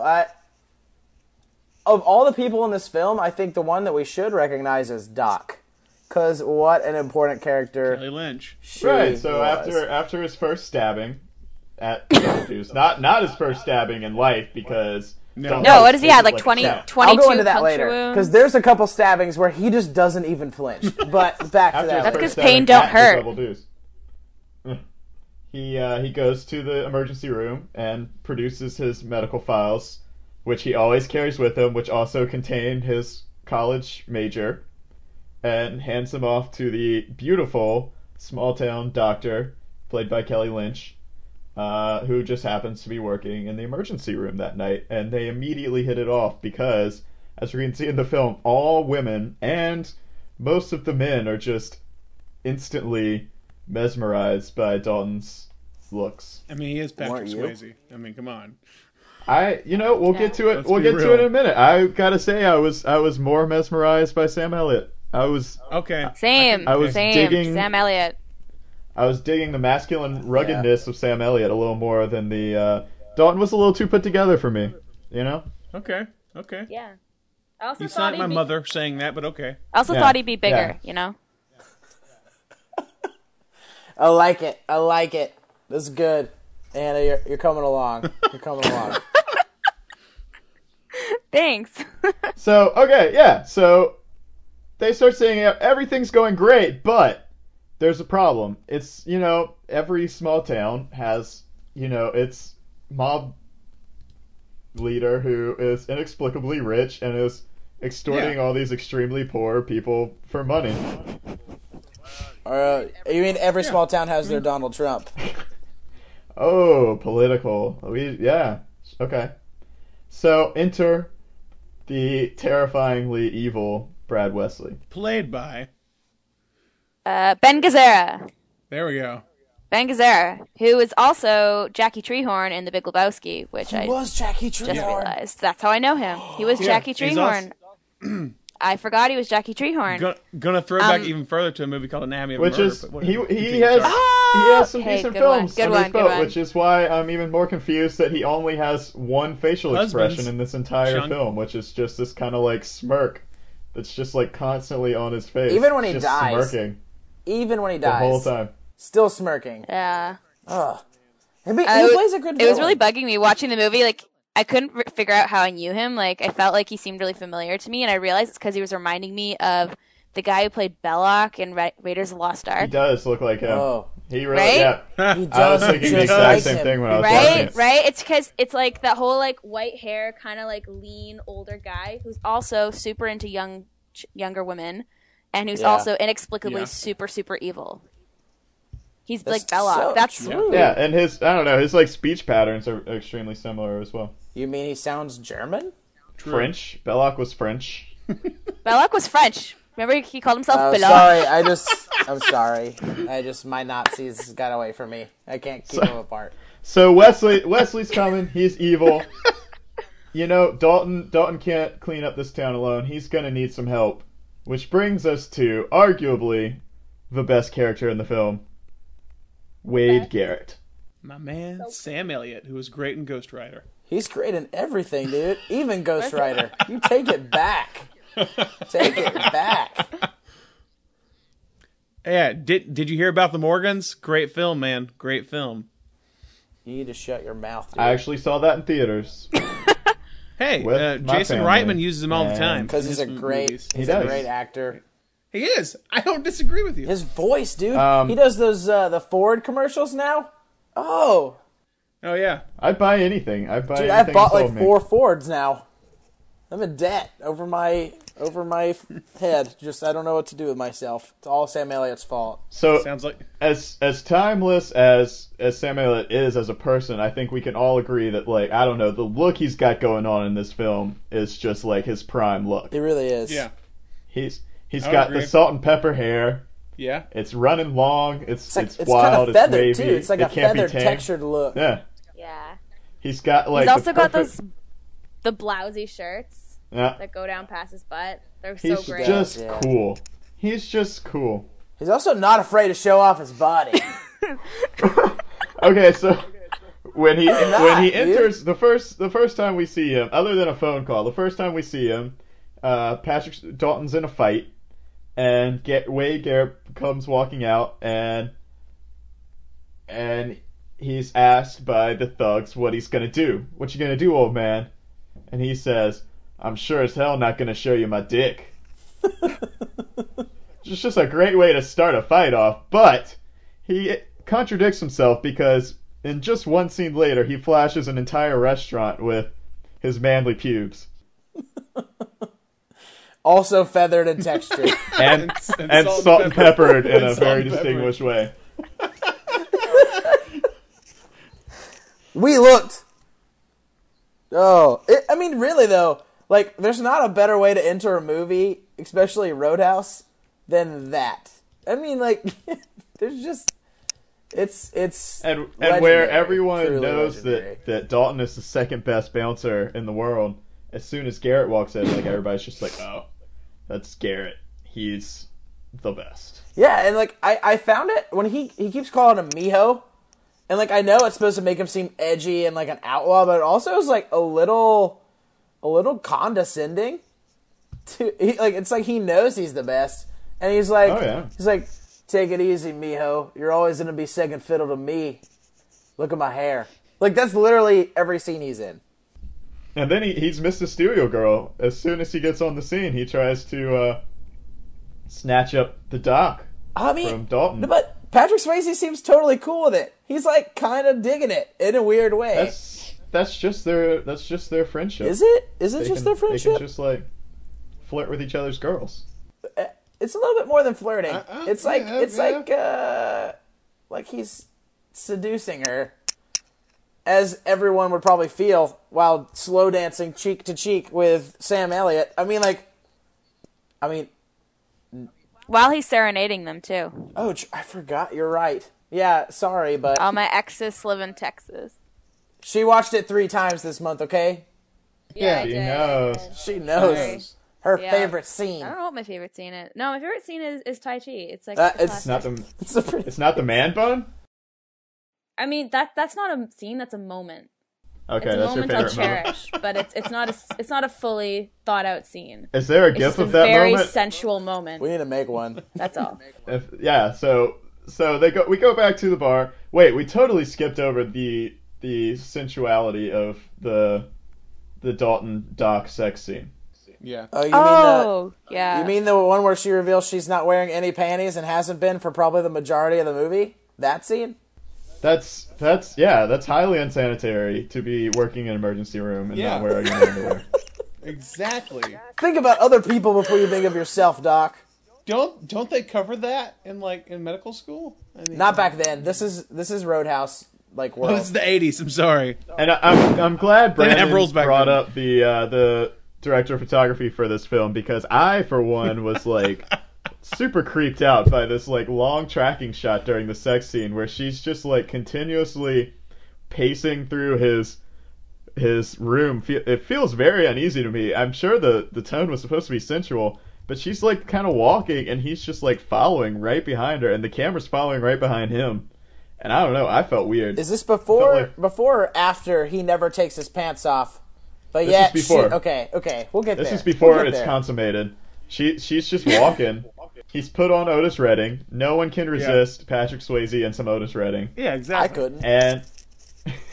Speaker 2: Of all the people in this film, I think the one that we should recognize is Doc. Because what an important character
Speaker 3: Kelly Lynch.
Speaker 2: she
Speaker 1: Right. So
Speaker 2: was.
Speaker 1: after his first stabbing at Beetlejuice, not his first stabbing in life because
Speaker 3: No.
Speaker 4: No, what does he have? Like
Speaker 1: a
Speaker 4: 20,
Speaker 1: champ.
Speaker 4: 22
Speaker 2: I'll go into that
Speaker 4: puncture
Speaker 2: later.
Speaker 4: wounds?
Speaker 2: Because there's a couple stabbings where he just doesn't even flinch. But back to
Speaker 1: After
Speaker 2: that.
Speaker 1: his
Speaker 4: That's
Speaker 1: first
Speaker 4: 'cause
Speaker 1: stabbing
Speaker 4: pain don't
Speaker 1: at the
Speaker 4: hurt.
Speaker 1: Double Deuce. He goes to the emergency room and produces his medical files, which he always carries with him, which also contain his college major, and hands them off to the beautiful small town doctor, played by Kelly Lynch, who just happens to be working in the emergency room that night. And they immediately hit it off because, as we can see in the film, all women and most of the men are just instantly mesmerized by Dalton's looks.
Speaker 3: I mean, he is Patrick
Speaker 2: Weren't you?
Speaker 3: Swayze. I mean, come on.
Speaker 1: We'll get to it.
Speaker 3: Let's
Speaker 1: We'll
Speaker 3: be
Speaker 1: get to
Speaker 3: real.
Speaker 1: it in a minute. I gotta say, I was more mesmerized by Sam Elliott. I was
Speaker 3: Okay.
Speaker 4: Same.
Speaker 1: I was
Speaker 4: Same.
Speaker 1: digging-
Speaker 4: Sam Elliott.
Speaker 1: digging the masculine ruggedness of Sam Elliott a little more than the Dalton was a little too put together for me. You know?
Speaker 3: Okay.
Speaker 4: Yeah. I also
Speaker 3: You
Speaker 4: thought
Speaker 3: sound like
Speaker 4: he'd
Speaker 3: my
Speaker 4: be,
Speaker 3: mother saying that, but okay.
Speaker 4: I also
Speaker 1: Yeah.
Speaker 4: thought he'd be bigger,
Speaker 1: Yeah.
Speaker 4: you know?
Speaker 2: I like it. I like it. This is good. Anna, you're coming along. You're coming along.
Speaker 4: Thanks.
Speaker 1: So okay, yeah. So they start saying everything's going great, but there's a problem. It's every small town has its mob leader who is inexplicably rich and is extorting all these extremely poor people for money.
Speaker 2: You mean every small town has their Donald Trump?
Speaker 1: Oh, political. Okay. So enter the terrifyingly evil Brad Wesley.
Speaker 3: Played by.
Speaker 4: Ben Gazzara.
Speaker 3: There we go.
Speaker 4: Ben Gazzara, who is also Jackie Treehorn in The Big Lebowski, which
Speaker 2: He
Speaker 4: I
Speaker 2: was Jackie
Speaker 4: just
Speaker 2: Treehorn.
Speaker 4: realized. That's how I know him. He was Jackie
Speaker 3: he's
Speaker 4: Treehorn. I forgot he was Jackie Treehorn.
Speaker 3: Gonna throw back even further to a movie called Anatomy of a
Speaker 1: Which
Speaker 3: Murder.
Speaker 1: is
Speaker 3: but whatever.
Speaker 1: he
Speaker 3: Continue,
Speaker 1: has
Speaker 3: sorry.
Speaker 1: he has some
Speaker 4: Hey,
Speaker 1: decent
Speaker 4: good one,
Speaker 1: films
Speaker 4: good
Speaker 1: under
Speaker 4: one,
Speaker 1: his
Speaker 4: good
Speaker 1: belt,
Speaker 4: one.
Speaker 1: which is why I'm even more confused that he only has one facial
Speaker 3: Husbands.
Speaker 1: expression in this entire
Speaker 3: Sean-
Speaker 1: film, which is just this kind of like smirk that's just like constantly on his face.
Speaker 2: Even when he
Speaker 1: just
Speaker 2: dies.
Speaker 1: smirking
Speaker 2: Even when he
Speaker 1: the whole
Speaker 2: dies,
Speaker 1: time.
Speaker 2: still smirking.
Speaker 4: Yeah.
Speaker 2: Ugh. He
Speaker 4: I
Speaker 2: plays a good
Speaker 4: It was
Speaker 2: villain.
Speaker 4: really bugging me watching the movie. Like, I couldn't figure out how I knew him. Like, I felt like he seemed really familiar to me, and I realized it's because he was reminding me of the guy who played Belloc in Raiders of the Lost
Speaker 1: He
Speaker 4: Ark.
Speaker 1: does look like him.
Speaker 2: Oh.
Speaker 1: He really,
Speaker 4: Right?
Speaker 1: yeah.
Speaker 2: He
Speaker 1: I was
Speaker 2: does
Speaker 1: thinking the
Speaker 2: just
Speaker 1: exact
Speaker 2: like
Speaker 1: same
Speaker 2: him.
Speaker 1: thing when I was watching
Speaker 4: Right,
Speaker 1: it.
Speaker 4: right. It's because it's like that whole like white hair, kind of like lean older guy who's also super into younger women, and who's
Speaker 2: Yeah.
Speaker 4: also inexplicably
Speaker 3: Yeah.
Speaker 4: super super evil. He's
Speaker 2: That's
Speaker 4: like Belloc.
Speaker 2: so
Speaker 4: That's
Speaker 2: true.
Speaker 1: Yeah, and his like speech patterns are extremely similar as well.
Speaker 2: You mean he sounds German?
Speaker 1: French. Belloc was French.
Speaker 4: Belloc was French. Remember he called himself
Speaker 2: Oh,
Speaker 4: Belloc.
Speaker 2: sorry. I'm sorry. My Nazis got away from me. I can't keep them apart.
Speaker 1: So Wesley's coming. He's evil. Dalton can't clean up this town alone. He's gonna need some help. Which brings us to arguably the best character in the film, Wade Garrett.
Speaker 3: My man, Sam Elliott, who was great in Ghost Rider.
Speaker 2: He's great in everything, dude. Even Ghost Rider. You take it back. Take it back.
Speaker 3: Yeah, did you hear about the Morgans? Great film, man. Great film.
Speaker 2: You need to shut your mouth, dude.
Speaker 1: I actually saw that in theaters.
Speaker 3: Hey,
Speaker 1: With my
Speaker 3: Jason
Speaker 1: family.
Speaker 3: Reitman uses him all the time.
Speaker 2: Because he's a
Speaker 3: in
Speaker 2: great,
Speaker 3: movies.
Speaker 2: he's
Speaker 1: He
Speaker 2: a
Speaker 1: does.
Speaker 2: great actor.
Speaker 3: He is. I don't disagree with you.
Speaker 2: His voice, dude.
Speaker 1: Um,
Speaker 2: He does those the Ford commercials now. Oh,
Speaker 3: Oh yeah.
Speaker 1: I'd buy anything. I'd buy
Speaker 2: dude,
Speaker 1: anything
Speaker 2: I've bought
Speaker 1: he
Speaker 2: like
Speaker 1: sold me.
Speaker 2: 4 Fords now. I'm in debt over my head. Just I don't know what to do with myself. It's all Sam Elliott's fault.
Speaker 1: So
Speaker 3: Sounds like
Speaker 1: as timeless as Sam Elliott is as a person, I think we can all agree that, like, I don't know, the look he's got going on in this film is just like his prime look.
Speaker 2: It really is.
Speaker 3: yeah.
Speaker 1: He's
Speaker 3: I would
Speaker 1: got
Speaker 3: agree.
Speaker 1: the salt and pepper hair.
Speaker 3: Yeah.
Speaker 1: It's running long. It's
Speaker 2: It's
Speaker 1: wild.
Speaker 2: kind of feathered
Speaker 1: it's wavy.
Speaker 2: too. It's like
Speaker 1: it
Speaker 2: a
Speaker 1: can't be
Speaker 2: feathered
Speaker 1: tamed.
Speaker 2: textured look.
Speaker 1: Yeah.
Speaker 4: Yeah.
Speaker 1: He's got like
Speaker 4: He's also
Speaker 1: the
Speaker 4: got
Speaker 1: perfect-
Speaker 4: the blousy shirts
Speaker 1: Yeah.
Speaker 4: that go down past his butt. They're so
Speaker 1: He's
Speaker 4: great.
Speaker 1: just
Speaker 2: Yeah.
Speaker 1: cool. He's just cool.
Speaker 2: He's also not afraid to show off his body.
Speaker 1: Okay, so when he
Speaker 2: dude.
Speaker 1: enters the first time we see him, other than a phone call, the first time we see him, Patrick Dalton's in a fight, and Wade Garrett comes walking out, and he's asked by the thugs what he's gonna do. What you gonna do, old man? And he says, "I'm sure as hell not gonna show you my dick." It's just a great way to start a fight off, but he contradicts himself because in just one scene later, he flashes an entire restaurant with his manly pubes.
Speaker 2: Also feathered and textured.
Speaker 1: And,
Speaker 3: And
Speaker 1: and salt and peppered in
Speaker 3: And
Speaker 1: a
Speaker 3: salt
Speaker 1: very
Speaker 3: and peppered.
Speaker 1: distinguished way.
Speaker 2: We looked. Oh, I mean, really though, like, there's not a better way to enter a movie, especially Roadhouse, than that. I mean, like, there's just, it's
Speaker 1: And
Speaker 2: legendary,
Speaker 1: where everyone
Speaker 2: truly
Speaker 1: knows
Speaker 2: legendary.
Speaker 1: that Dalton is the second best bouncer in the world, as soon as Garrett walks in, like, everybody's just like, oh, that's Garrett. He's the best.
Speaker 2: Yeah, and like I found it when he keeps calling him Miho, and like I know it's supposed to make him seem edgy and like an outlaw, but it also is like a little condescending. It's like he knows he's the best, and he's like,
Speaker 1: Oh, yeah.
Speaker 2: he's like, take it easy, Miho. You're always gonna be second fiddle to me. Look at my hair. Like that's literally every scene he's in.
Speaker 1: And then he's Mr. Stereo Girl. As soon as he gets on the scene, he tries to snatch up the doc
Speaker 2: I mean,
Speaker 1: from Dalton.
Speaker 2: but Patrick Swayze seems totally cool with it. He's like kind of digging it in a weird way.
Speaker 1: That's just their friendship.
Speaker 2: Is it? Is it
Speaker 1: They
Speaker 2: just
Speaker 1: can-
Speaker 2: their friendship?
Speaker 1: They can just like flirt with each other's girls.
Speaker 2: It's a little bit more than flirting. It's like
Speaker 1: yeah.
Speaker 2: like he's seducing her, as everyone would probably feel while slow dancing cheek to cheek with Sam Elliott. I mean,
Speaker 4: While he's serenading them too.
Speaker 2: oh, I forgot. You're right. Yeah, sorry, but
Speaker 4: All my exes live in Texas.
Speaker 2: she watched it 3 times this month. Okay,
Speaker 3: Yeah,
Speaker 1: He knows.
Speaker 2: she knows
Speaker 4: Sorry.
Speaker 2: her
Speaker 4: Yeah.
Speaker 2: favorite scene.
Speaker 4: I don't know what my favorite scene is. No, my favorite scene is Tai Chi. It's like
Speaker 2: It's
Speaker 4: the
Speaker 1: It's not
Speaker 4: classic.
Speaker 1: the
Speaker 2: It's a pretty.
Speaker 1: it's not the man bun.
Speaker 4: I mean that's not a scene. That's a moment.
Speaker 1: Okay,
Speaker 4: It's a
Speaker 1: that's your
Speaker 4: moment I'll
Speaker 1: favorite moment.
Speaker 4: cherish, but it's not a fully thought out scene.
Speaker 1: Is there a
Speaker 4: It's
Speaker 1: gif
Speaker 4: just a
Speaker 1: of that
Speaker 4: very
Speaker 1: moment?
Speaker 4: sensual moment.
Speaker 2: We need to make one.
Speaker 4: That's all.
Speaker 1: Yeah, so we go back to the bar. Wait, we totally skipped over the sensuality of the Dalton Doc sex scene.
Speaker 3: Yeah.
Speaker 2: Oh,
Speaker 4: Oh, yeah.
Speaker 2: you mean the one where she reveals she's not wearing any panties and hasn't been for probably the majority of the movie? That scene?
Speaker 1: That's highly unsanitary to be working in an emergency room and
Speaker 3: Yeah.
Speaker 1: not wearing any underwear.
Speaker 3: Exactly.
Speaker 2: Think about other people before you think of yourself, Doc.
Speaker 3: Don't they cover that in medical school? I mean,
Speaker 2: Not back then. This is Roadhouse like
Speaker 3: Oh,
Speaker 2: world.
Speaker 3: this is the '80s. I'm sorry.
Speaker 1: And I'm glad
Speaker 3: They didn't have
Speaker 1: Brandon
Speaker 3: rules back
Speaker 1: brought
Speaker 3: then.
Speaker 1: up the director of photography for this film, because I, for one, was like super creeped out by this like long tracking shot during the sex scene where she's just like continuously pacing through his room. It feels very uneasy to me. I'm sure the tone was supposed to be sensual, but she's like kind of walking and he's just like following right behind her, and the camera's following right behind him. And I don't know, I felt weird.
Speaker 2: Is this before
Speaker 1: Felt
Speaker 2: before or after he never takes his pants off? But
Speaker 1: This
Speaker 2: yet,
Speaker 1: is before.
Speaker 2: okay, we'll get
Speaker 1: This
Speaker 2: there.
Speaker 1: is before
Speaker 2: We'll get
Speaker 1: it's
Speaker 2: there.
Speaker 1: consummated. She's just walking. He's put on Otis Redding. No one can resist Patrick Swayze and some Otis Redding.
Speaker 3: Yeah,
Speaker 2: I
Speaker 3: exactly.
Speaker 2: couldn't.
Speaker 1: And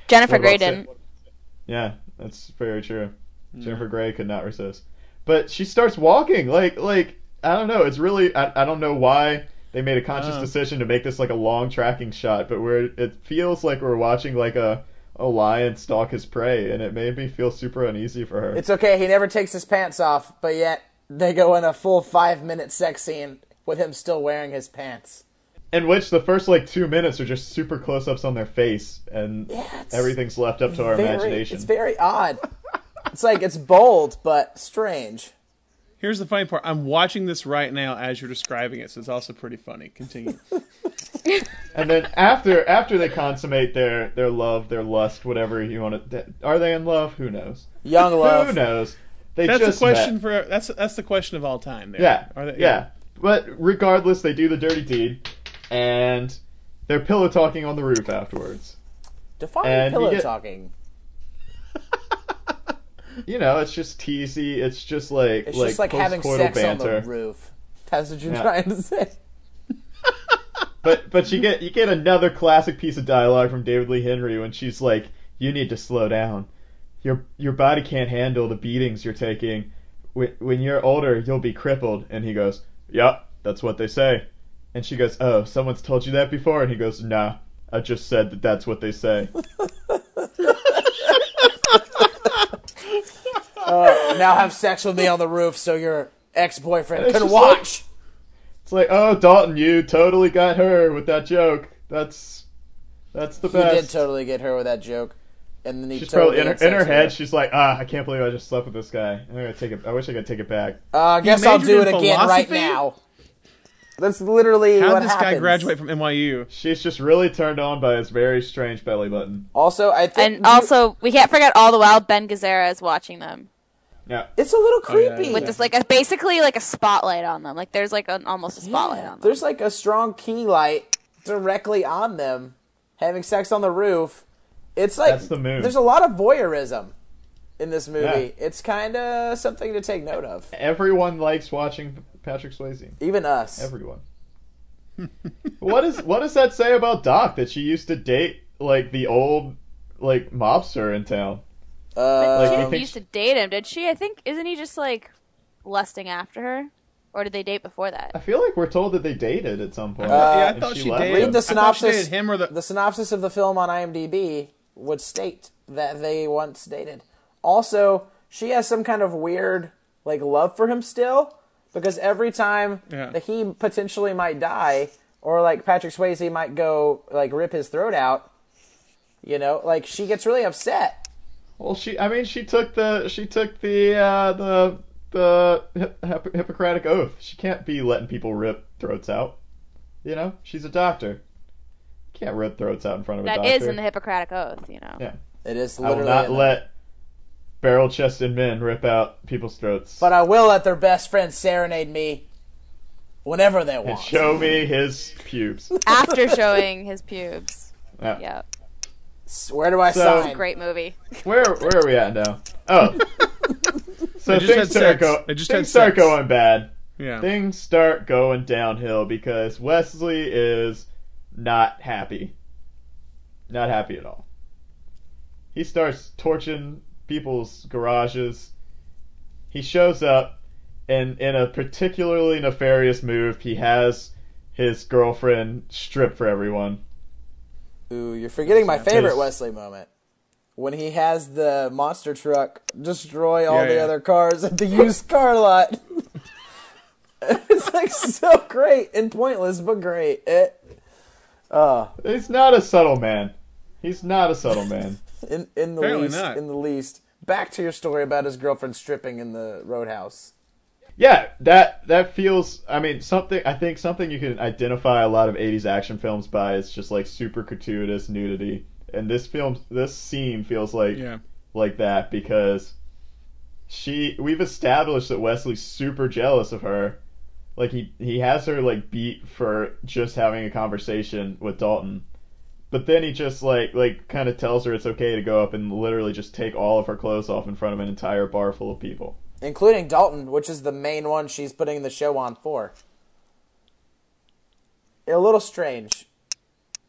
Speaker 4: Jennifer
Speaker 1: What
Speaker 4: Grey
Speaker 1: about
Speaker 4: didn't.
Speaker 1: Yeah, that's very true. Jennifer Grey could not resist. But she starts walking like I don't know. It's really I don't know why they made a conscious decision to make this like a long tracking shot, but where it feels like we're watching like a lion stalk his prey, and it made me feel super uneasy for her.
Speaker 2: It's okay. He never takes his pants off, but yet they go in a full 5-minute sex scene with him still wearing his pants.
Speaker 1: In which the first like 2 minutes are just super close-ups on their face, and everything's left up to our imagination.
Speaker 2: It's very odd. It's like it's bold but strange.
Speaker 3: Here's the funny part. I'm watching this right now as you're describing it, so it's also pretty funny. Continue.
Speaker 1: And then after they consummate their love, their lust, whatever you want to... Are they in love? Who knows?
Speaker 2: Young love.
Speaker 1: Who knows? They
Speaker 3: That's
Speaker 1: just
Speaker 3: the question
Speaker 1: met.
Speaker 3: that's the question of all time. There.
Speaker 1: Yeah,
Speaker 3: Are they,
Speaker 1: yeah. But regardless, they do the dirty deed, and they're pillow talking on the roof afterwards.
Speaker 2: Define
Speaker 1: And
Speaker 2: pillow talking.
Speaker 1: You know, it's just teasy. It's just like
Speaker 2: It's just like having sex
Speaker 1: banter.
Speaker 2: on the roof. That's what you're trying to say.
Speaker 1: But you get another classic piece of dialogue from David Lee Henry when she's like, "You need to slow down. Your body can't handle the beatings you're taking. When you're older, you'll be crippled." And he goes, "Yup, that's what they say." And she goes, "Oh, someone's told you that before?" And he goes, "Nah, I just said that that's what they say."
Speaker 2: Now have sex with me on the roof so your ex-boyfriend
Speaker 1: It's
Speaker 2: can
Speaker 1: just
Speaker 2: watch.
Speaker 1: It's like, "Oh, Dalton, you totally got her with that joke. That's the
Speaker 2: He
Speaker 1: best."
Speaker 2: did totally get her with that joke. And then he
Speaker 1: She's
Speaker 2: totally
Speaker 1: probably
Speaker 2: had
Speaker 1: in
Speaker 2: sex
Speaker 1: her
Speaker 2: with
Speaker 1: head. She's like, I can't believe I just slept with this guy. I wish I could take it back.
Speaker 2: I guess I'll
Speaker 3: majored
Speaker 2: do
Speaker 3: in
Speaker 2: it again right
Speaker 3: philosophy?
Speaker 2: now. That's literally
Speaker 3: How
Speaker 2: what
Speaker 3: did this
Speaker 2: happens.
Speaker 3: guy graduate from NYU?
Speaker 1: She's just really turned on by his very strange belly button.
Speaker 2: Also, I think...
Speaker 4: And also, we can't forget all the while Ben Gazzara is watching them.
Speaker 1: Yeah.
Speaker 2: It's a little
Speaker 3: Oh, yeah,
Speaker 2: creepy.
Speaker 3: yeah.
Speaker 4: With this, basically like a spotlight on them. Like, there's almost a spotlight on them.
Speaker 2: There's like a strong key light directly on them, having sex on the roof. It's like...
Speaker 1: That's the mood.
Speaker 2: There's a lot of voyeurism in this movie.
Speaker 1: Yeah.
Speaker 2: It's kind of something to take note of.
Speaker 1: Everyone likes watching Patrick Swayze.
Speaker 2: Even us.
Speaker 1: Everyone. What does that say about Doc that she used to date like the old like mobster in town?
Speaker 4: She
Speaker 1: you
Speaker 4: didn't
Speaker 1: think
Speaker 4: used to date him, did she? I think, isn't he just lusting after her? Or did they date before that?
Speaker 1: I feel like we're told that they dated at some point.
Speaker 3: Yeah, I
Speaker 1: and
Speaker 3: thought she
Speaker 1: left
Speaker 3: dated.
Speaker 1: him.
Speaker 2: Read the
Speaker 3: I thought she
Speaker 2: synopsis.
Speaker 3: dated him or
Speaker 2: The synopsis of the film on IMDb would state that they once dated. Also, she has some kind of weird love for him still, because every time that he potentially might die, or Patrick Swayze might go rip his throat out, she gets really upset.
Speaker 1: Well, she took the Hippocratic oath. She can't be letting people rip throats out. You know, she's a doctor. Can't rip throats out in front of a doctor.
Speaker 4: That is in the Hippocratic Oath,
Speaker 1: Yeah.
Speaker 2: It is
Speaker 1: I will
Speaker 2: literally.
Speaker 1: not let barrel-chested men rip out people's throats.
Speaker 2: But I will let their best friend serenade me whenever they
Speaker 1: and
Speaker 2: want.
Speaker 1: show me his pubes.
Speaker 4: After showing his pubes.
Speaker 1: Yeah.
Speaker 4: Yep.
Speaker 2: Where do I
Speaker 1: So-
Speaker 2: sign?
Speaker 4: Great movie.
Speaker 1: Where are we at now? Oh. So
Speaker 3: They just
Speaker 1: things
Speaker 3: had
Speaker 1: start,
Speaker 3: sex. They just had
Speaker 1: things start
Speaker 3: sex.
Speaker 1: going bad.
Speaker 3: Yeah.
Speaker 1: Things start going downhill because Wesley is not happy. Not happy at all. He starts torching people's garages. He shows up, and in a particularly nefarious move, he has his girlfriend strip for everyone.
Speaker 2: Ooh, you're forgetting my favorite
Speaker 1: His-
Speaker 2: Wesley moment. When he has the monster truck destroy all
Speaker 3: Yeah,
Speaker 2: the
Speaker 3: yeah.
Speaker 2: other cars at the used car lot. It's so great and pointless, but great.
Speaker 1: He's not a subtle man. He's not a subtle man.
Speaker 2: In the
Speaker 3: Apparently
Speaker 2: least.
Speaker 3: not.
Speaker 2: In the least. Back to your story about his girlfriend stripping in the roadhouse.
Speaker 1: Yeah, that feels. I mean, something. I think something you can identify a lot of '80s action films by is just super gratuitous nudity, and this scene feels like that because we've established that Wesley's super jealous of her. He has her beat for just having a conversation with Dalton, but then he just kind of tells her it's okay to go up and literally just take all of her clothes off in front of an entire bar full of people.
Speaker 2: Including Dalton, which is the main one she's putting the show on for. A little strange.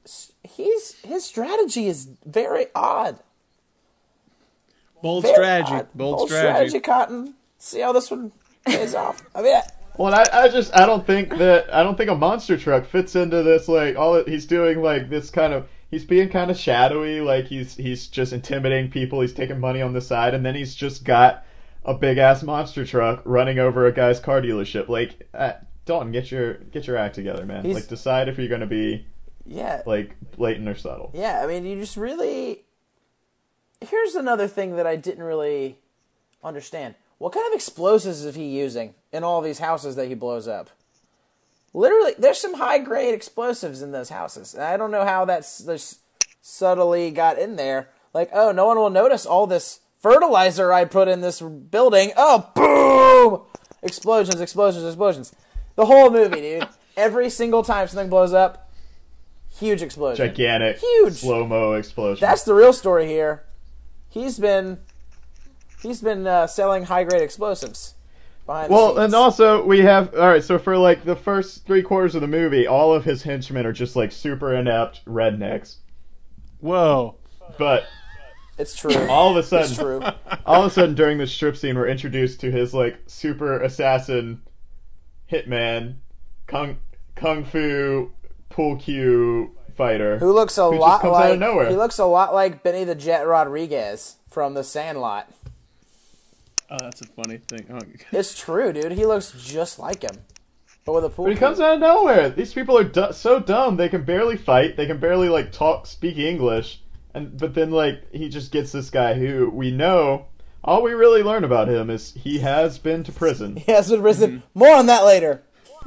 Speaker 2: his strategy is very odd.
Speaker 3: Bold
Speaker 2: Very
Speaker 3: strategy.
Speaker 2: odd.
Speaker 3: Bold strategy.
Speaker 2: Cotton. See how this one pays off. I mean,
Speaker 1: Well, I don't think a monster truck fits into this. Like he's doing, like this kind of, he's being kind of shadowy. Like he's just intimidating people. He's taking money on the side, and then he's just got a big ass monster truck running over a guy's car dealership. Like, Dalton, get your act together, man. Like, decide if you're going to be like blatant or subtle.
Speaker 2: Yeah, I mean, you just really. Here's another thing that I didn't really understand. What kind of explosives is he using in all these houses that he blows up? Literally, there's some high-grade explosives in those houses. And I don't know how that's subtly got in there. Like, oh, no one will notice all this fertilizer I put in this building. Oh, boom! Explosions, explosions, explosions. The whole movie, dude. Every single time something blows up, huge explosion.
Speaker 1: Gigantic,
Speaker 2: huge
Speaker 1: slow-mo explosion.
Speaker 2: That's the real story here. He's been selling high-grade explosives behind the scenes.
Speaker 1: And also we have, alright, so for like the first 3/4 of the movie, all of his henchmen are just like super inept rednecks.
Speaker 3: Whoa.
Speaker 1: But
Speaker 2: it's true.
Speaker 1: All of a sudden,
Speaker 2: it's true.
Speaker 1: All of a sudden during this strip scene, we're introduced to his like super assassin hitman, kung fu pool cue fighter,
Speaker 2: who looks a lot
Speaker 1: comes
Speaker 2: like
Speaker 1: out of nowhere.
Speaker 2: He looks a lot like Benny the Jet Rodriguez from The Sandlot.
Speaker 3: Oh, that's a funny thing. Oh.
Speaker 2: It's true, dude. He looks just like him, but with a pool.
Speaker 1: But he comes out of nowhere. These people are so dumb. They can barely fight. They can barely like speak English. But then like he just gets this guy who we know. All we really learn about him is he has been to prison.
Speaker 2: He has been to prison. Mm-hmm. More on that later.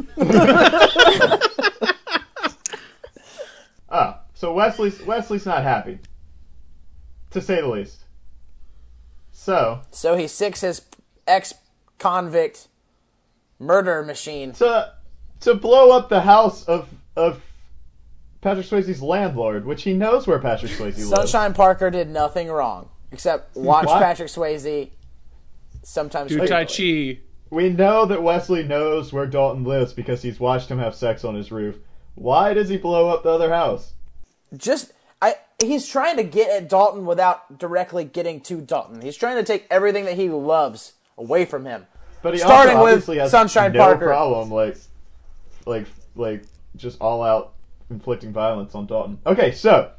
Speaker 1: So Wesley's not happy, to say the least. So
Speaker 2: he sicks his ex-convict murder machine
Speaker 1: to blow up the house of Patrick Swayze's landlord, which he knows where Patrick Swayze lives.
Speaker 2: Sunshine Parker did nothing wrong except watch Patrick Swayze sometimes
Speaker 3: do Tai Chi.
Speaker 1: We know that Wesley knows where Dalton lives because he's watched him have sex on his roof. Why does he blow up the other house?
Speaker 2: He's trying to get at Dalton without directly getting to Dalton. He's trying to take everything that he loves away from him.
Speaker 1: But he
Speaker 2: starting
Speaker 1: also
Speaker 2: with
Speaker 1: obviously has
Speaker 2: Sunshine
Speaker 1: no
Speaker 2: Parker.
Speaker 1: problem, like just all out inflicting violence on Dalton. Okay, so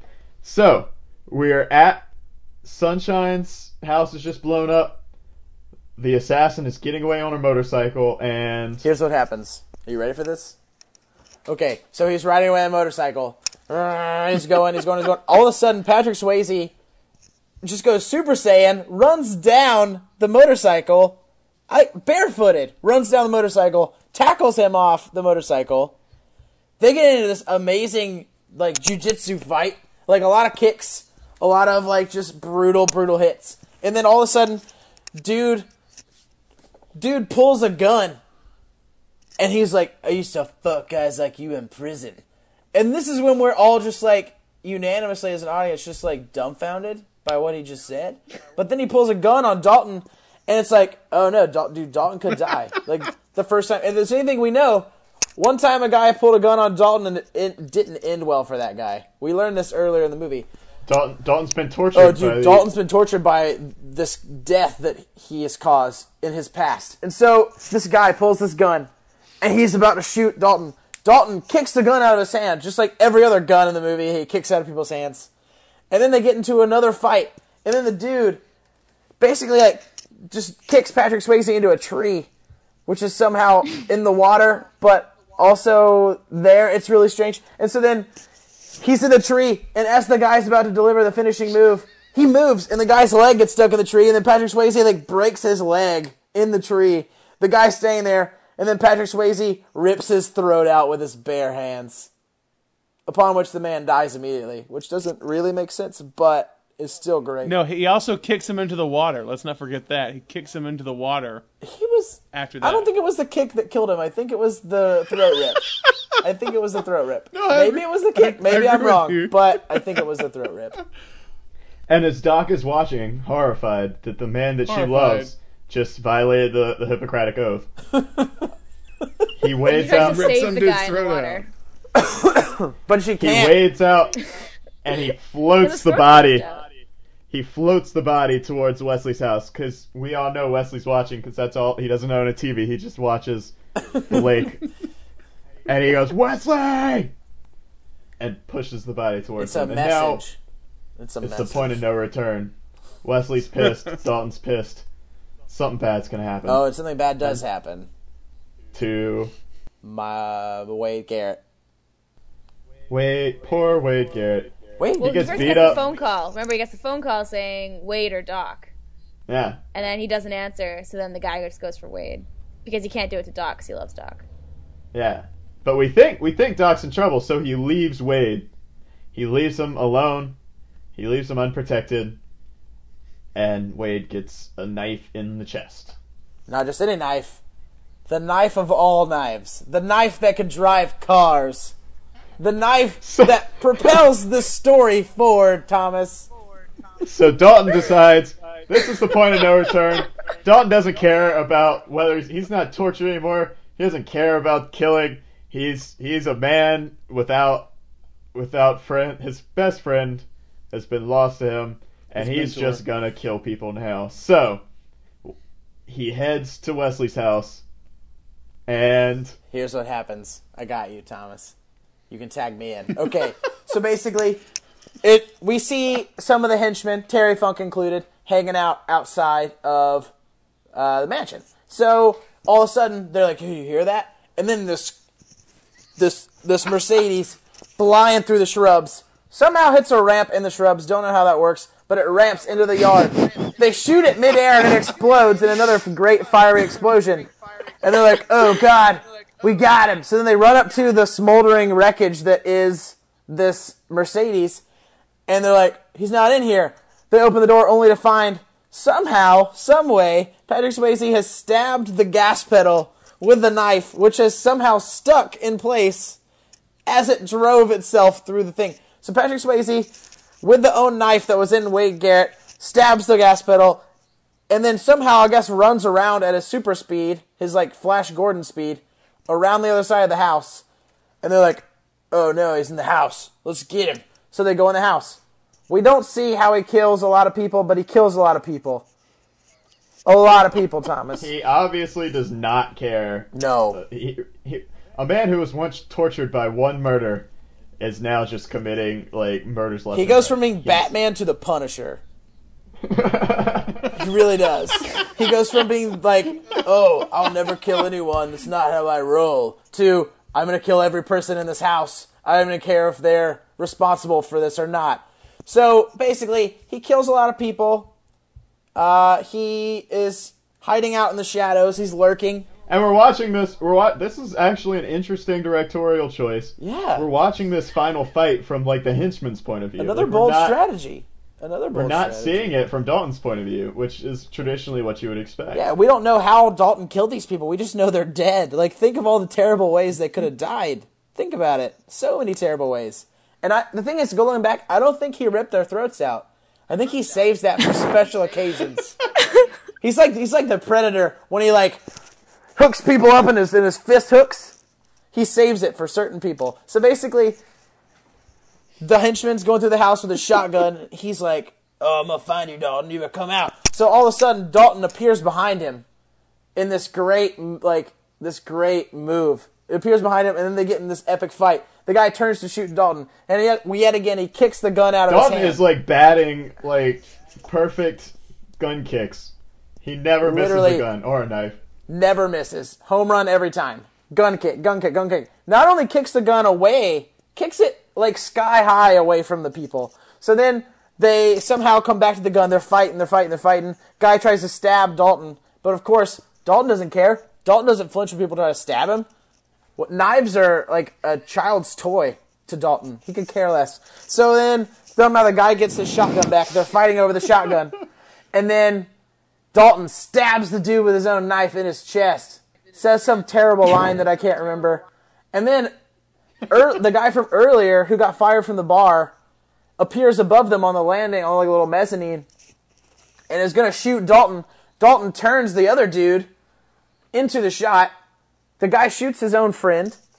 Speaker 1: we're at Sunshine's house is just blown up. The assassin is getting away on a motorcycle, and
Speaker 2: here's what happens. Are you ready for this? Okay, so he's riding away on a motorcycle. He's going. All of a sudden, Patrick Swayze just goes Super Saiyan, runs down the motorcycle, barefooted, runs down the motorcycle, tackles him off the motorcycle. They get into this amazing, like, jiu-jitsu fight. Like, a lot of kicks, a lot of, like, just brutal hits. And then all of a sudden, dude pulls a gun. And he's like, I used to fuck guys like you in prison. And this is when we're all just like, unanimously as an audience, just like dumbfounded by what he just said. But then he pulls a gun on Dalton, and it's like, oh no, Dalton could die. Like, the first time. And the same thing we know, one time a guy pulled a gun on Dalton, and it didn't end well for that guy. We learned this earlier in the movie.
Speaker 1: Dalton's been tortured.
Speaker 2: Oh, dude, Dalton's been tortured by this death that he has caused in his past. And so this guy pulls this gun, and he's about to shoot Dalton. Dalton kicks the gun out of his hand, just like every other gun in the movie. He kicks out of people's hands. And then they get into another fight. And then the dude basically like just kicks Patrick Swayze into a tree, which is somehow in the water, but also there. It's really strange. And so then he's in the tree, and as the guy's about to deliver the finishing move, he moves, and the guy's leg gets stuck in the tree, and then Patrick Swayze like breaks his leg in the tree. The guy's staying there. And then Patrick Swayze rips his throat out with his bare hands. Upon which the man dies immediately. Which doesn't really make sense, but is still great.
Speaker 3: No, he also kicks him into the water. Let's not forget that. He kicks him into the water.
Speaker 2: After that. I don't think it was the kick that killed him. I think it was the throat rip.
Speaker 3: No,
Speaker 2: maybe it was the kick. Maybe I'm wrong. But I think it was the throat rip.
Speaker 1: And as Doc is watching, horrified that the man that she loves just violated the Hippocratic Oath. He wades out,
Speaker 4: rips some dude's throat out.
Speaker 2: But she
Speaker 1: He
Speaker 2: can't.
Speaker 1: wades out and he floats the body. He floats the body towards Wesley's house because we all know Wesley's watching because that's all he doesn't own a TV. He just watches the lake, and he goes Wesley, and pushes the body towards
Speaker 2: It's a
Speaker 1: him.
Speaker 2: message.
Speaker 1: And now
Speaker 2: It's a
Speaker 1: it's
Speaker 2: message.
Speaker 1: the point of no return. Wesley's pissed. Dalton's pissed. Something bad's gonna happen.
Speaker 2: Oh, and something bad does happen.
Speaker 1: To
Speaker 2: Wade Garrett.
Speaker 1: Poor Wade Garrett.
Speaker 2: Wait,
Speaker 1: He
Speaker 5: Well, he
Speaker 1: gets
Speaker 5: first
Speaker 1: beat
Speaker 5: gets
Speaker 1: up.
Speaker 5: a phone call. Remember, he gets a phone call saying Wade or Doc.
Speaker 1: Yeah.
Speaker 5: And then he doesn't answer, so then the guy just goes for Wade. Because he can't do it to Doc because he loves Doc.
Speaker 1: Yeah. But we think Doc's in trouble, so he leaves Wade. He leaves him alone. He leaves him unprotected. And Wade gets a knife in the chest.
Speaker 2: not just any knife. The knife of all knives. The knife that could drive cars. The knife that propels the story forward, Thomas.
Speaker 1: So Dalton decides this is the point of no return. Dalton doesn't care about whether he's not tortured anymore. He doesn't care about killing. He's a man without friend. His best friend has been lost to him, and he's just gonna kill people now. So he heads to Wesley's house, and
Speaker 2: Here's what happens. I got you, Thomas. You can tag me in. Okay, so basically, we see some of the henchmen, Terry Funk included, hanging out outside of the mansion. So all of a sudden, they're like, "Hey, you hear that?" And then this Mercedes flying through the shrubs somehow hits a ramp in the shrubs. Don't know how that works, but it ramps into the yard. They shoot it midair and it explodes in another great fiery explosion. And they're like, "Oh God, we got him." So then they run up to the smoldering wreckage that is this Mercedes, and they're like, "He's not in here." They open the door only to find somehow, some way, Patrick Swayze has stabbed the gas pedal with the knife, which has somehow stuck in place as it drove itself through the thing. So Patrick Swayze, with the own knife that was in Wade Garrett, stabs the gas pedal, and then somehow, I guess, runs around at his super speed, his, like, Flash Gordon speed, around the other side of the house. And they're like, "Oh no, he's in the house. Let's get him." So they go in the house. We don't see how he kills a lot of people, but he kills a lot of people. A lot of people, Thomas.
Speaker 1: he obviously does not care.
Speaker 2: No.
Speaker 1: A man who was once tortured by one murder is now just committing like murders left.
Speaker 2: He
Speaker 1: and
Speaker 2: goes
Speaker 1: right.
Speaker 2: from being Batman to the Punisher. He really does. He goes from being like, "Oh, I'll never kill anyone. That's not how I roll," to, "I'm going to kill every person in this house. I don't even care if they're responsible for this or not." So basically, he kills a lot of people. He is hiding out in the shadows. He's lurking.
Speaker 1: And we're watching this. This is actually an interesting directorial choice.
Speaker 2: Yeah.
Speaker 1: We're watching this final fight from like the henchman's point of view.
Speaker 2: Another
Speaker 1: Like,
Speaker 2: bold strategy. Another bold
Speaker 1: We're not
Speaker 2: strategy.
Speaker 1: seeing it from Dalton's point of view, which is traditionally what you would expect.
Speaker 2: Yeah, we don't know how Dalton killed these people. We just know they're dead. Like, think of all the terrible ways they could have died. Think about it. So many terrible ways. And the thing is, going back, I don't think he ripped their throats out. I think he saves that for special occasions. He's like the Predator when he like hooks people up in his fist hooks. He saves it for certain people. So basically, the henchman's going through the house with a shotgun. He's like, "Oh, I'm gonna find you, Dalton. You better come out." So all of a sudden, Dalton appears behind him in this great move. It appears behind him, and then they get in this epic fight. The guy turns to shoot Dalton, and yet again he kicks the gun out of
Speaker 1: Dalton
Speaker 2: his hand.
Speaker 1: is like batting like perfect gun kicks. He never misses
Speaker 2: Literally.
Speaker 1: a gun or a knife.
Speaker 2: Never misses. Home run every time. Gun kick, gun kick, gun kick. Not only kicks the gun away, kicks it like sky high away from the people. So then they somehow come back to the gun. They're fighting. Guy tries to stab Dalton, but of course Dalton doesn't care. Dalton doesn't flinch when people try to stab him. Knives are like a child's toy to Dalton. He could care less. So then somehow the guy gets his shotgun back. They're fighting over the shotgun. And then Dalton stabs the dude with his own knife in his chest. Says some terrible line that I can't remember. And then the guy from earlier who got fired from the bar appears above them on the landing on like a little mezzanine and is going to shoot Dalton. Dalton turns the other dude into the shot. The guy shoots his own friend,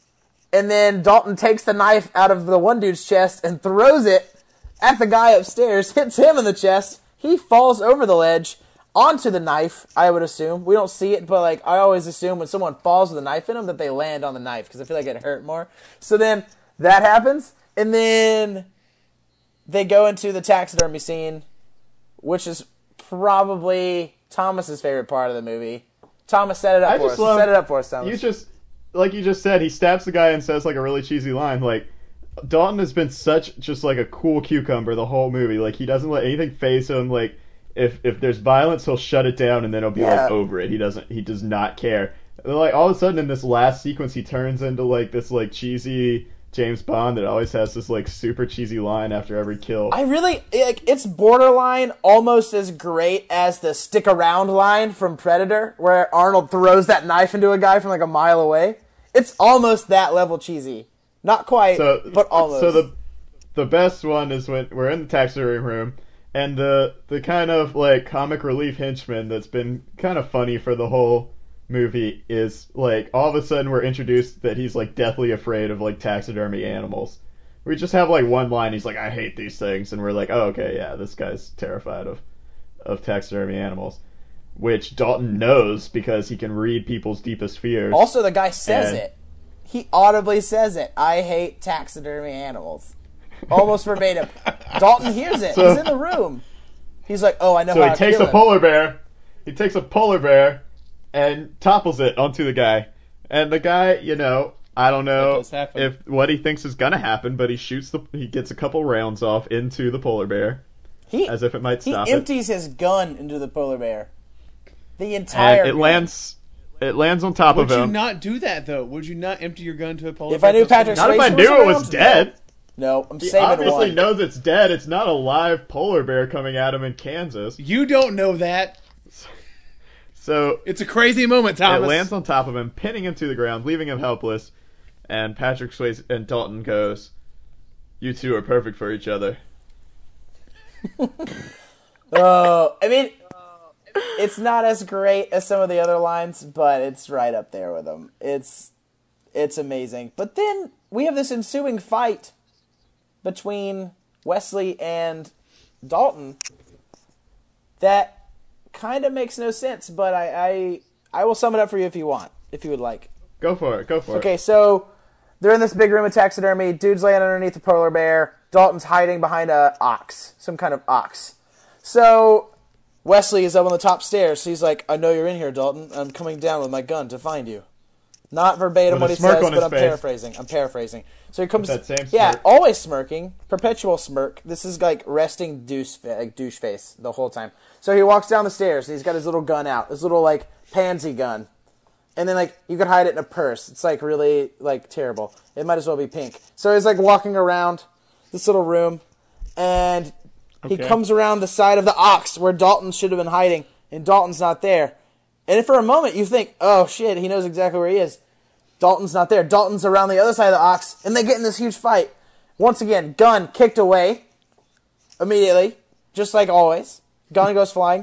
Speaker 2: And then Dalton takes the knife out of the one dude's chest and throws it at the guy upstairs, hits him in the chest. He falls over the ledge onto the knife, I would assume. We don't see it, but like I always assume when someone falls with a knife in them that they land on the knife because I feel like it hurt more. So then that happens, and then they go into the taxidermy scene, which is probably Thomas's favorite part of the movie. Thomas, set it up for us. Set it up for us, Thomas.
Speaker 1: Like you just said, he stabs the guy and says like a really cheesy line. Like Dalton has been such just like a cool cucumber the whole movie. Like he doesn't let anything faze him. Like if there's violence, he'll shut it down and then he'll be like over it. He does not care. And, like all of a sudden in this last sequence, he turns into like this like cheesy James Bond that always has this like super cheesy line after every kill.
Speaker 2: I really like it's borderline almost as great as the stick around line from Predator where Arnold throws that knife into a guy from like a mile away. It's almost that level cheesy. Not quite, but almost.
Speaker 1: So the best one is when we're in the taxidermy room and the kind of like comic relief henchman that's been kind of funny for the whole movie is like all of a sudden we're introduced that he's like deathly afraid of like taxidermy animals. We just have like one line, he's like, I hate these things, and we're like, oh okay, yeah, this guy's terrified of taxidermy animals, which Dalton knows because he can read people's deepest fears.
Speaker 2: Also the guy says it. He audibly says it. I hate taxidermy animals. Almost verbatim. Dalton hears it. He's in the room. He's like, oh, I know how to kill him. So he takes a polar bear and topples it onto the guy. And the guy, you know, I don't know if what he thinks is gonna happen, but he gets a couple rounds off into the polar bear. As if it might stop it. He empties his gun into the polar bear. The entire gun.
Speaker 1: It lands on top of him.
Speaker 3: Would you not do that, though? Would you not empty your gun to a polar bear?
Speaker 2: If I knew Patrick Swayze was
Speaker 1: Not if I knew it was dead.
Speaker 2: No, I'm saving one.
Speaker 1: He obviously knows it's dead. It's not a live polar bear coming at him in Kansas.
Speaker 3: You don't know that.
Speaker 1: So
Speaker 3: it's a crazy moment, Thomas.
Speaker 1: It lands on top of him, pinning him to the ground, leaving him helpless. And Patrick Swayze and Dalton goes, "You two are perfect for each other."
Speaker 2: I mean, it's not as great as some of the other lines, but it's right up there with them. It's amazing. But then we have this ensuing fight between Wesley and Dalton that kind of makes no sense, but I will sum it up for you if you would like.
Speaker 1: Go for it.
Speaker 2: Okay, so they're in this big room of taxidermy. Dude's laying underneath the polar bear. Dalton's hiding behind a ox, some kind of ox. So Wesley is up on the top stairs. So he's like, I know you're in here, Dalton. I'm coming down with my gun to find you. Not verbatim what he says, but I'm paraphrasing. So he comes,
Speaker 1: that same smirk.
Speaker 2: Yeah, always smirking, perpetual smirk. This is like resting douche face the whole time. So he walks down the stairs and he's got his little gun out, his little like pansy gun, and then like you could hide it in a purse. It's like really like terrible. It might as well be pink. So he's like walking around this little room, and he comes around the side of the ox where Dalton should have been hiding, and Dalton's not there. And for a moment, you think, oh, shit, he knows exactly where he is. Dalton's not there. Dalton's around the other side of the ox, and they get in this huge fight. Once again, gun kicked away immediately, just like always. Gun goes flying.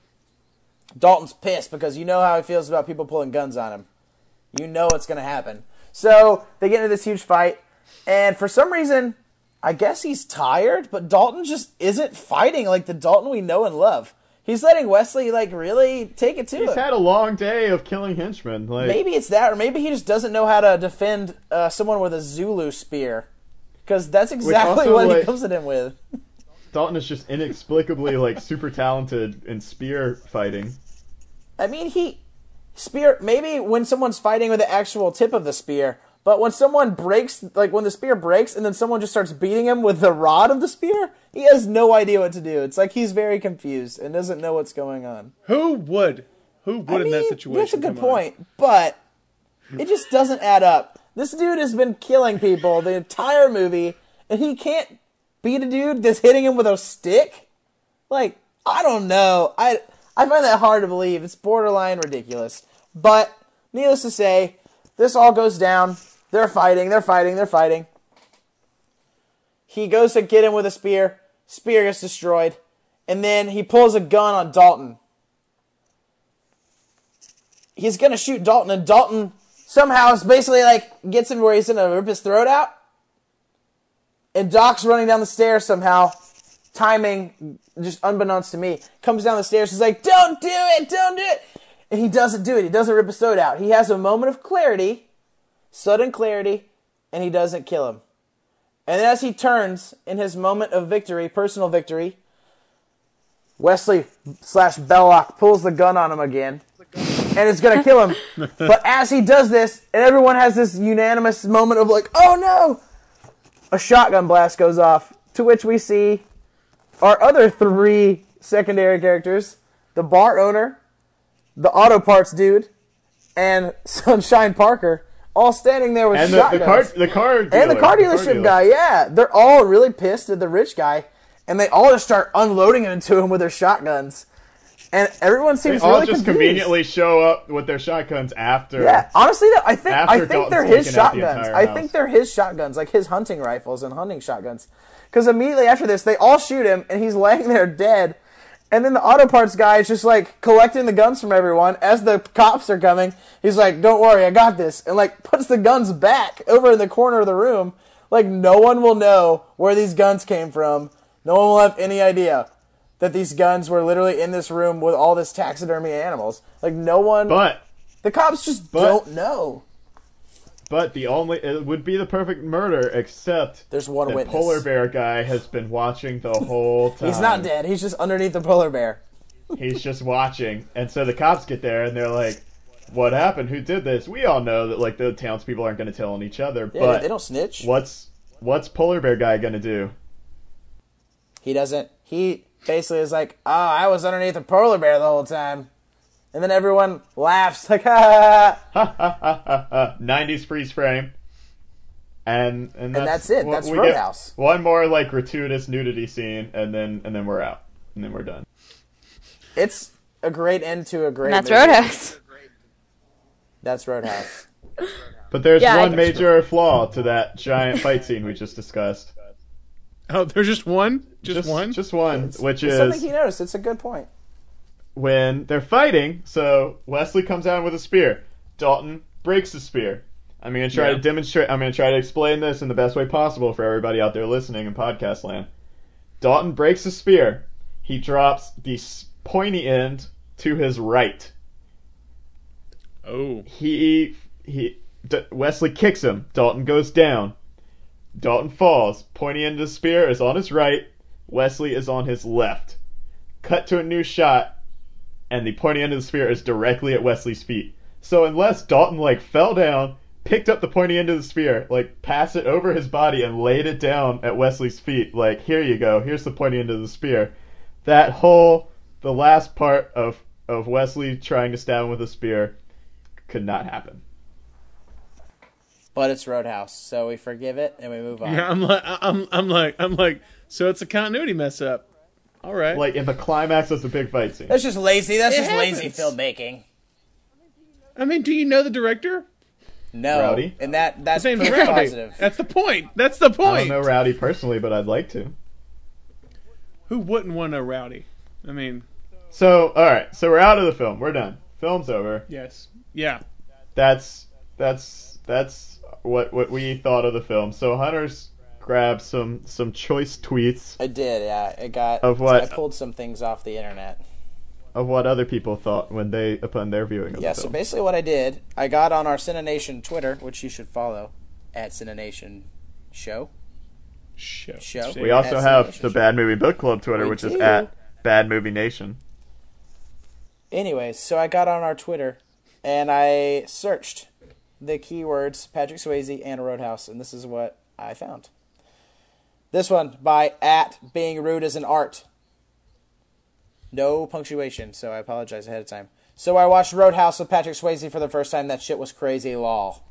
Speaker 2: Dalton's pissed because you know how he feels about people pulling guns on him. You know what's going to happen. So they get into this huge fight, and for some reason, I guess he's tired, but Dalton just isn't fighting like the Dalton we know and love. He's letting Wesley, like, really take it to him.
Speaker 1: He's had a long day of killing henchmen. Like,
Speaker 2: maybe it's that, or maybe he just doesn't know how to defend someone with a Zulu spear. Because that's exactly what he comes at him with.
Speaker 1: Dalton is just inexplicably, like, super talented in spear fighting.
Speaker 2: I mean, maybe when someone's fighting with the actual tip of the spear, but when someone breaks, like when the spear breaks and then someone just starts beating him with the rod of the spear, he has no idea what to do. It's like he's very confused and doesn't know what's going on.
Speaker 3: Who would in that situation?
Speaker 2: That's a good point, but it just doesn't add up. This dude has been killing people the entire movie, and he can't beat a dude that's hitting him with a stick? Like, I don't know. I find that hard to believe. It's borderline ridiculous. But, needless to say, this all goes down. They're fighting. He goes to get him with a spear. Spear gets destroyed. And then he pulls a gun on Dalton. He's going to shoot Dalton, and Dalton somehow it's basically like gets him where he's gonna rip his throat out. And Doc's running down the stairs somehow, timing, just unbeknownst to me, comes down the stairs. He's like, don't do it, don't do it. And he doesn't do it. He doesn't rip his throat out. He has a moment of clarity, sudden clarity, and he doesn't kill him. And then as he turns in his moment of victory, personal victory, Wesley/Belloc pulls the gun on him again. And it's going to kill him. But as he does this, and everyone has this unanimous moment of like, oh no! A shotgun blast goes off, to which we see our other 3 secondary characters, the bar owner, the auto parts dude, and Sunshine Parker, all standing there with
Speaker 1: and
Speaker 2: shotguns.
Speaker 1: the car dealer,
Speaker 2: and the car dealership guy, yeah. They're all really pissed at the rich guy, and they all just start unloading into him with their shotguns. And everyone seems really confused.
Speaker 1: They all just conveniently show up with their shotguns after.
Speaker 2: Yeah, honestly, I think they're his shotguns.
Speaker 1: The
Speaker 2: I think they're his shotguns, like his hunting rifles and hunting shotguns. Because immediately after this, they all shoot him, and he's laying there dead. And then the auto parts guy is just like collecting the guns from everyone as the cops are coming. He's like, "Don't worry, I got this," and like puts the guns back over in the corner of the room. Like no one will know where these guns came from. No one will have any idea that these guns were literally in this room with all this taxidermy animals. Like no one.
Speaker 1: But
Speaker 2: the cops just don't know.
Speaker 1: But it would be the perfect murder, except
Speaker 2: there's one
Speaker 1: the
Speaker 2: witness.
Speaker 1: Polar bear guy has been watching the whole time.
Speaker 2: He's not dead. He's just underneath the polar bear.
Speaker 1: He's just watching, and so the cops get there and they're like, "What happened? Who did this?" We all know that like the townspeople aren't going to tell on each other,
Speaker 2: Yeah,
Speaker 1: but
Speaker 2: they don't snitch.
Speaker 1: What's polar bear guy going to do?
Speaker 2: He doesn't. He basically is like, "Oh, I was underneath a polar bear the whole time." And then everyone laughs like, ha ha
Speaker 1: ha. 90s freeze frame. And
Speaker 2: that's it. That's Roadhouse.
Speaker 1: One more like gratuitous nudity scene, and then we're out. And then we're done.
Speaker 2: It's a great end to a great
Speaker 4: and that's
Speaker 2: movie.
Speaker 4: Roadhouse.
Speaker 2: That's Roadhouse.
Speaker 1: But there's one major flaw to that giant fight scene we just discussed.
Speaker 3: Oh, there's just one? Just one?
Speaker 1: Just one, which is
Speaker 2: something he noticed. It's a good point.
Speaker 1: When they're fighting, so Wesley comes out with a spear. Dalton breaks the spear. I'm going to try to demonstrate. I'm going to try to explain this in the best way possible for everybody out there listening in podcast land. Dalton breaks the spear. He drops the pointy end to his right.
Speaker 3: Oh.
Speaker 1: Wesley kicks him. Dalton goes down. Dalton falls. Pointy end of the spear is on his right. Wesley is on his left. Cut to a new shot. And the pointy end of the spear is directly at Wesley's feet. So unless Dalton like fell down, picked up the pointy end of the spear, like passed it over his body and laid it down at Wesley's feet, like here you go, here's the pointy end of the spear. The last part of Wesley trying to stab him with a spear could not happen.
Speaker 2: But it's Roadhouse, so we forgive it and we move on.
Speaker 3: Yeah, I'm like, so it's a continuity mess up. All right.
Speaker 1: Like in the climax of the big fight scene.
Speaker 2: That's just lazy. That's just
Speaker 3: happens.
Speaker 2: lazy filmmaking.
Speaker 3: I mean, do you know the director?
Speaker 2: No.
Speaker 1: Rowdy?
Speaker 2: And that's
Speaker 3: His name's
Speaker 2: pretty
Speaker 3: Rowdy.
Speaker 2: positive.
Speaker 3: That's the point. That's the point.
Speaker 1: I don't know Rowdy personally, but I'd like to.
Speaker 3: Who wouldn't want to know Rowdy? I mean...
Speaker 1: So, alright. So we're out of the film. We're done. Film's over.
Speaker 3: Yes. Yeah.
Speaker 1: That's what we thought of the film. So Hunter's grabbed some choice tweets.
Speaker 2: I did, yeah. I pulled some things off the internet.
Speaker 1: Of what other people thought upon their viewing of the film.
Speaker 2: So basically what I did, I got on our Cinenation Twitter, which you should follow, at Cinenation Show.
Speaker 1: We also have the Bad Movie Book Club Twitter, which is at Bad Movie Nation.
Speaker 2: Anyways, so I got on our Twitter, and I searched the keywords Patrick Swayze and Roadhouse, and this is what I found. This one by @BeingRudeIsAnArt. No punctuation, so I apologize ahead of time. So I watched Roadhouse with Patrick Swayze for the first time. That shit was crazy, lol.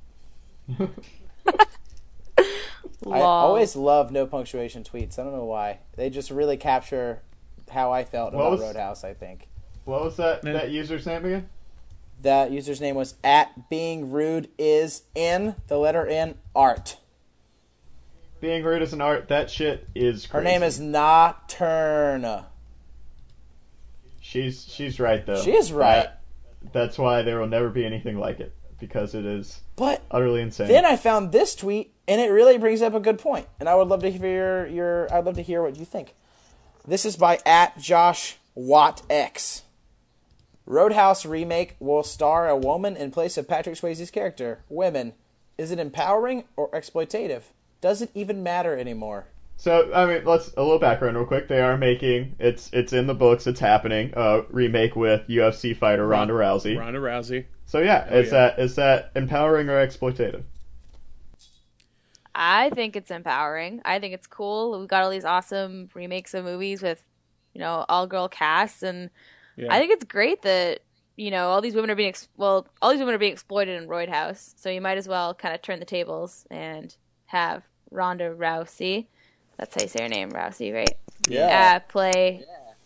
Speaker 2: I always love no punctuation tweets. I don't know why. They just really capture how I felt about Roadhouse, I think.
Speaker 1: What was that user's name again?
Speaker 2: That user's name was @BeingRudeIsIn, the letter N, art.
Speaker 1: Being Rude is an art. That shit is crazy.
Speaker 2: Her name is Nocturne.
Speaker 1: She's right though.
Speaker 2: She is right.
Speaker 1: That's why there will never be anything like it. because it is
Speaker 2: But
Speaker 1: utterly insane.
Speaker 2: then I found this tweet, and it really brings up a good point, and I would love to hear I'd love to hear what you think. This is by @JoshWattX. Roadhouse remake will star a woman in place of Patrick Swayze's character. Women. Is it empowering or exploitative? Does it even matter anymore?
Speaker 1: So, I mean, let's a little background real quick. They are making it's in the books. It's happening. A remake with UFC fighter Ronda Rousey.
Speaker 3: Ronda Rousey.
Speaker 1: So yeah, is that empowering or exploitative?
Speaker 4: I think it's empowering. I think it's cool. We've got all these awesome remakes of movies with, all girl casts, and I think it's great that all these women are being all these women are being exploited in Roadhouse. So you might as well kind of turn the tables and have Ronda Rousey. That's how you say her name, Rousey, right?
Speaker 2: Yeah.
Speaker 4: Play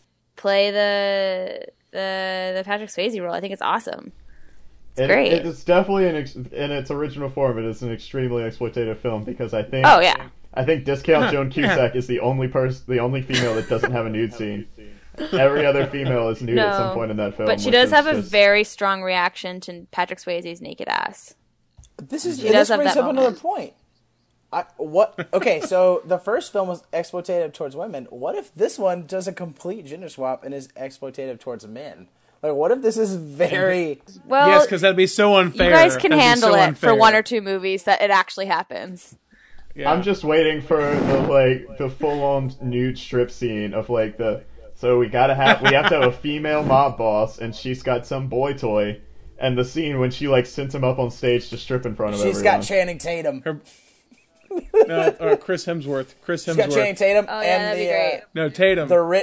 Speaker 4: the Patrick Swayze role. I think it's awesome. It's great.
Speaker 1: It's definitely in its original form. It is an extremely exploitative film because I think.
Speaker 4: Oh yeah.
Speaker 1: I think Discount Joan Cusack is the only female that doesn't have a nude scene. Every other female is nude at some point in that film.
Speaker 4: But she does have a very strong reaction to Patrick Swayze's naked ass.
Speaker 2: This brings up another point. Okay, so the first film was exploitative towards women. What if this one does a complete gender swap and is exploitative towards men? Like, what if this is very...
Speaker 4: Well,
Speaker 3: yes, because that'd be so unfair.
Speaker 4: You guys can handle it for one or two movies that it actually happens.
Speaker 1: Yeah. I'm just waiting for the full-on nude strip scene of so we have to have a female mob boss, and she's got some boy toy, and the scene when she sends him up on stage to strip in front of everyone.
Speaker 2: She's got Channing Tatum.
Speaker 3: Chris Hemsworth.
Speaker 2: She's got Channing Tatum.
Speaker 4: Oh yeah, that'd be great.
Speaker 3: No, Tatum.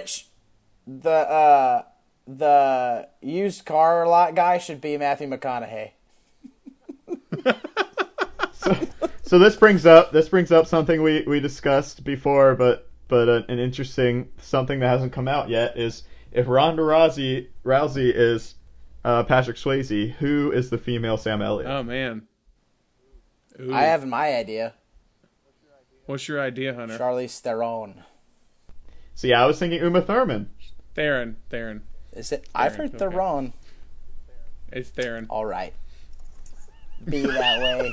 Speaker 2: The used car lot guy should be Matthew McConaughey.
Speaker 1: So this brings up something we discussed before, but an interesting something that hasn't come out yet is if Ronda Rousey is Patrick Swayze, who is the female Sam Elliott?
Speaker 3: Oh man,
Speaker 2: ooh. I have my idea.
Speaker 3: What's your idea, Hunter?
Speaker 2: Charlize Theron.
Speaker 1: See, I was thinking Uma Thurman.
Speaker 3: Theron.
Speaker 2: Is it? I've heard Theron.
Speaker 3: It's Theron.
Speaker 2: All right. Be that way.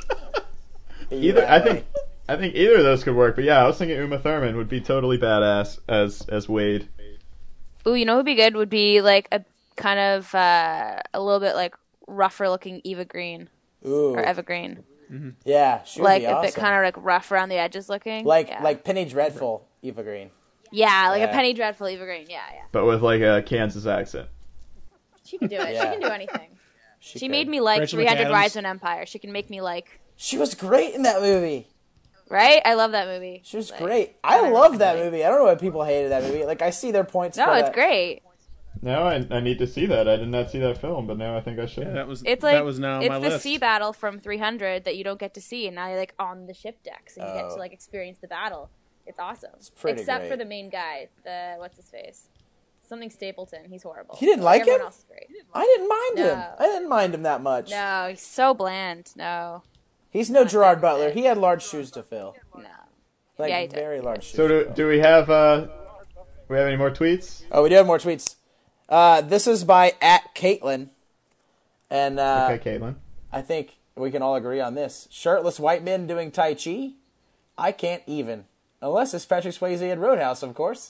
Speaker 1: I think either of those could work, but yeah, I was thinking Uma Thurman would be totally badass as Wade.
Speaker 4: Ooh, you know what would be good? Would be a kind of a little bit rougher looking Eva Green.
Speaker 2: Ooh.
Speaker 4: Or Eva Green.
Speaker 2: Mm-hmm. Yeah, she would be awesome.
Speaker 4: A bit kind of rough around the edges looking.
Speaker 2: Like Penny Dreadful Eva Green.
Speaker 4: Yeah, a Penny Dreadful Eva Green. Yeah.
Speaker 1: But with a Kansas accent.
Speaker 5: She can do it. Yeah. She can do anything.
Speaker 4: She made me like
Speaker 3: Rachel
Speaker 4: 300
Speaker 3: McAdams.
Speaker 4: Rise of an Empire. She can make me like...
Speaker 2: She was great in that movie.
Speaker 4: Right? I love that movie.
Speaker 2: She was great. I love that movie. I don't know why people hated that movie. I see their points.
Speaker 4: No, it's great.
Speaker 1: Now I need to see that. I did not see that film, but now I think I should.
Speaker 3: Yeah, that was now on my list.
Speaker 4: It's the sea battle from 300 that you don't get to see, and now you're on the ship decks, and you get to experience the battle. It's awesome.
Speaker 2: It's pretty
Speaker 4: Except
Speaker 2: great.
Speaker 4: for the main guy, what's his face? Something Stapleton. He's horrible.
Speaker 2: You didn't like him?
Speaker 4: Everyone else is great.
Speaker 2: I didn't mind him. I didn't mind him that much.
Speaker 4: No, he's so bland. No.
Speaker 2: He's no Gerard Butler. He had large shoes to fill.
Speaker 4: No.
Speaker 2: Very large shoes.
Speaker 1: So do we have any more tweets?
Speaker 2: Oh, we do have more tweets. This is by @Caitlin. And
Speaker 1: okay, Caitlin.
Speaker 2: I think we can all agree on this. Shirtless white men doing Tai Chi? I can't even. Unless it's Patrick Swayze in Roadhouse, of course.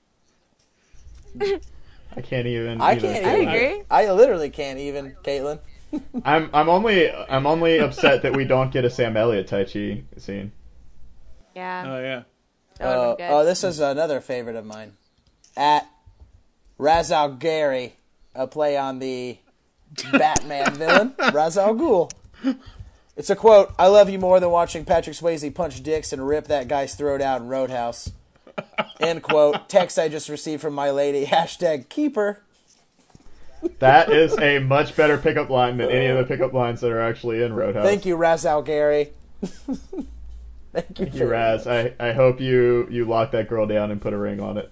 Speaker 1: I can't even.
Speaker 2: I can't even.
Speaker 4: I agree.
Speaker 2: I literally can't even, Caitlin.
Speaker 1: I'm only upset that we don't get a Sam Elliott Tai Chi scene.
Speaker 4: Yeah.
Speaker 3: Oh yeah.
Speaker 4: That would've been good.
Speaker 2: This is another favorite of mine. Ra's al Ghul, a play on the Batman villain, Ra's al Ghul. It's a quote, "I love you more than watching Patrick Swayze punch dicks and rip that guy's throat out in Roadhouse." End quote. Text I just received from my lady, #keeper.
Speaker 1: That is a much better pickup line than any of the pickup lines that are actually in Roadhouse.
Speaker 2: Thank you, Ra's al Ghul.
Speaker 1: Thank you, Raz. I hope you lock that girl down and put a ring on it.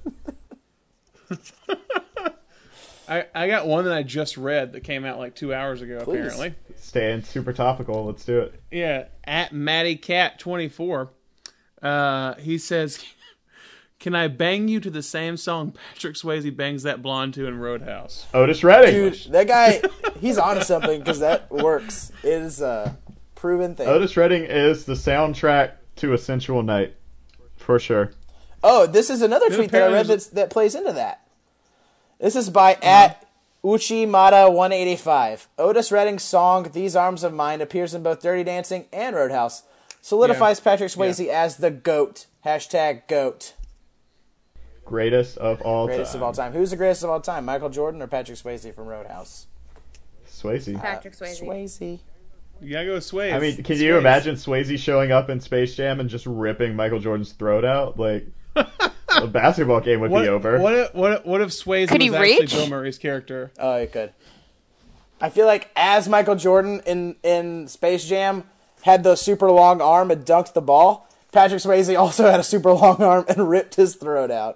Speaker 3: I got one that I just read that came out 2 hours ago, apparently.
Speaker 1: Staying super topical. Let's do it.
Speaker 3: Yeah, @MattyCat24. He says, Can I bang you to the same song Patrick Swayze bangs that blonde to in Roadhouse?
Speaker 1: Otis Redding.
Speaker 2: Dude, that guy, he's onto something because that works. It is a proven thing.
Speaker 1: Otis Redding is the soundtrack to A Sensual Night, for sure.
Speaker 2: Oh, this is another tweet that I read that plays into that. This is by at Uchimata185. Otis Redding's song "These Arms of Mine" appears in both Dirty Dancing and Roadhouse. Solidifies Patrick Swayze as the GOAT. Hashtag GOAT.
Speaker 1: Greatest of all
Speaker 2: Greatest of all time. Who's the greatest of all time? Michael Jordan or Patrick Swayze from Roadhouse?
Speaker 1: Swayze.
Speaker 5: Patrick Swayze.
Speaker 2: Swayze.
Speaker 3: You gotta go with Swayze.
Speaker 1: I mean, can you imagine Swayze showing up in Space Jam and just ripping Michael Jordan's throat out? Like, a basketball game would be over.
Speaker 3: What if Swayze
Speaker 4: Could he
Speaker 3: was actually
Speaker 4: reach?
Speaker 3: Bill Murray's character?
Speaker 2: Oh, it could. I feel like as Michael Jordan in Space Jam had the super long arm and dunked the ball, Patrick Swayze also had a super long arm and ripped his throat out.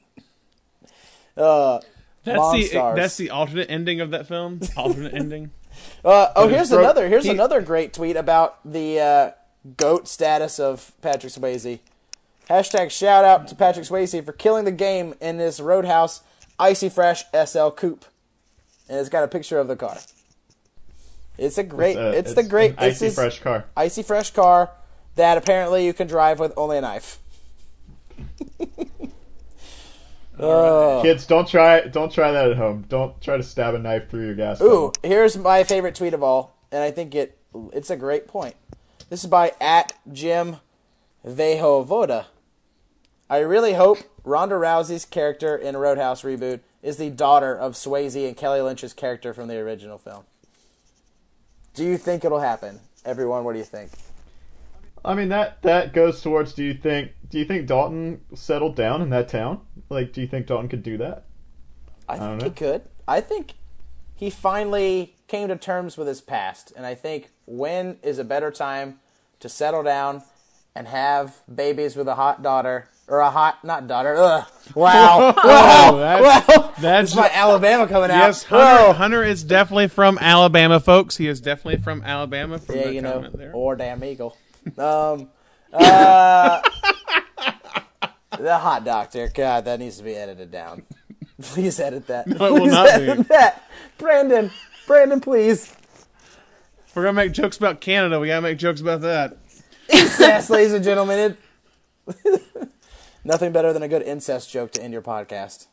Speaker 3: That's the alternate ending of that film. Alternate ending.
Speaker 2: Here's another great tweet about the GOAT status of Patrick Swayze. Hashtag shout out to Patrick Swayze for killing the game in this Roadhouse Icy Fresh SL Coupe. And it's got a picture of the car. It's a great, it's the great
Speaker 1: Icy Fresh car.
Speaker 2: Icy Fresh car that apparently you can drive with only a knife.
Speaker 1: Kids, don't try that at home. Don't try to stab a knife through your gas pedal.
Speaker 2: Ooh, here's my favorite tweet of all, and I think it's a great point. This is by at Jim Vehovoda. I really hope Ronda Rousey's character in Roadhouse reboot is the daughter of Swayze and Kelly Lynch's character from the original film. Do you think it'll happen? Everyone, what do you think?
Speaker 1: I mean, that goes towards, do you think Dalton settled down in that town? Like, do you think Dalton could do that?
Speaker 2: I think he could. I think he finally came to terms with his past, and I think when is a better time to settle down and have babies with a hot daughter, or a hot, not daughter, wow.
Speaker 3: That's
Speaker 2: my Alabama coming out.
Speaker 3: Yes, Hunter is definitely from Alabama, folks. He is definitely from Alabama. From the comment there.
Speaker 2: Or damn eagle. The hot doctor. God, that needs to be edited down. Please edit that.
Speaker 3: No, it will not be.
Speaker 2: That. Brandon, please.
Speaker 3: If we're gonna make jokes about Canada, we gotta make jokes about that.
Speaker 2: Incest, ladies and gentlemen. Nothing better than a good incest joke to end your podcast.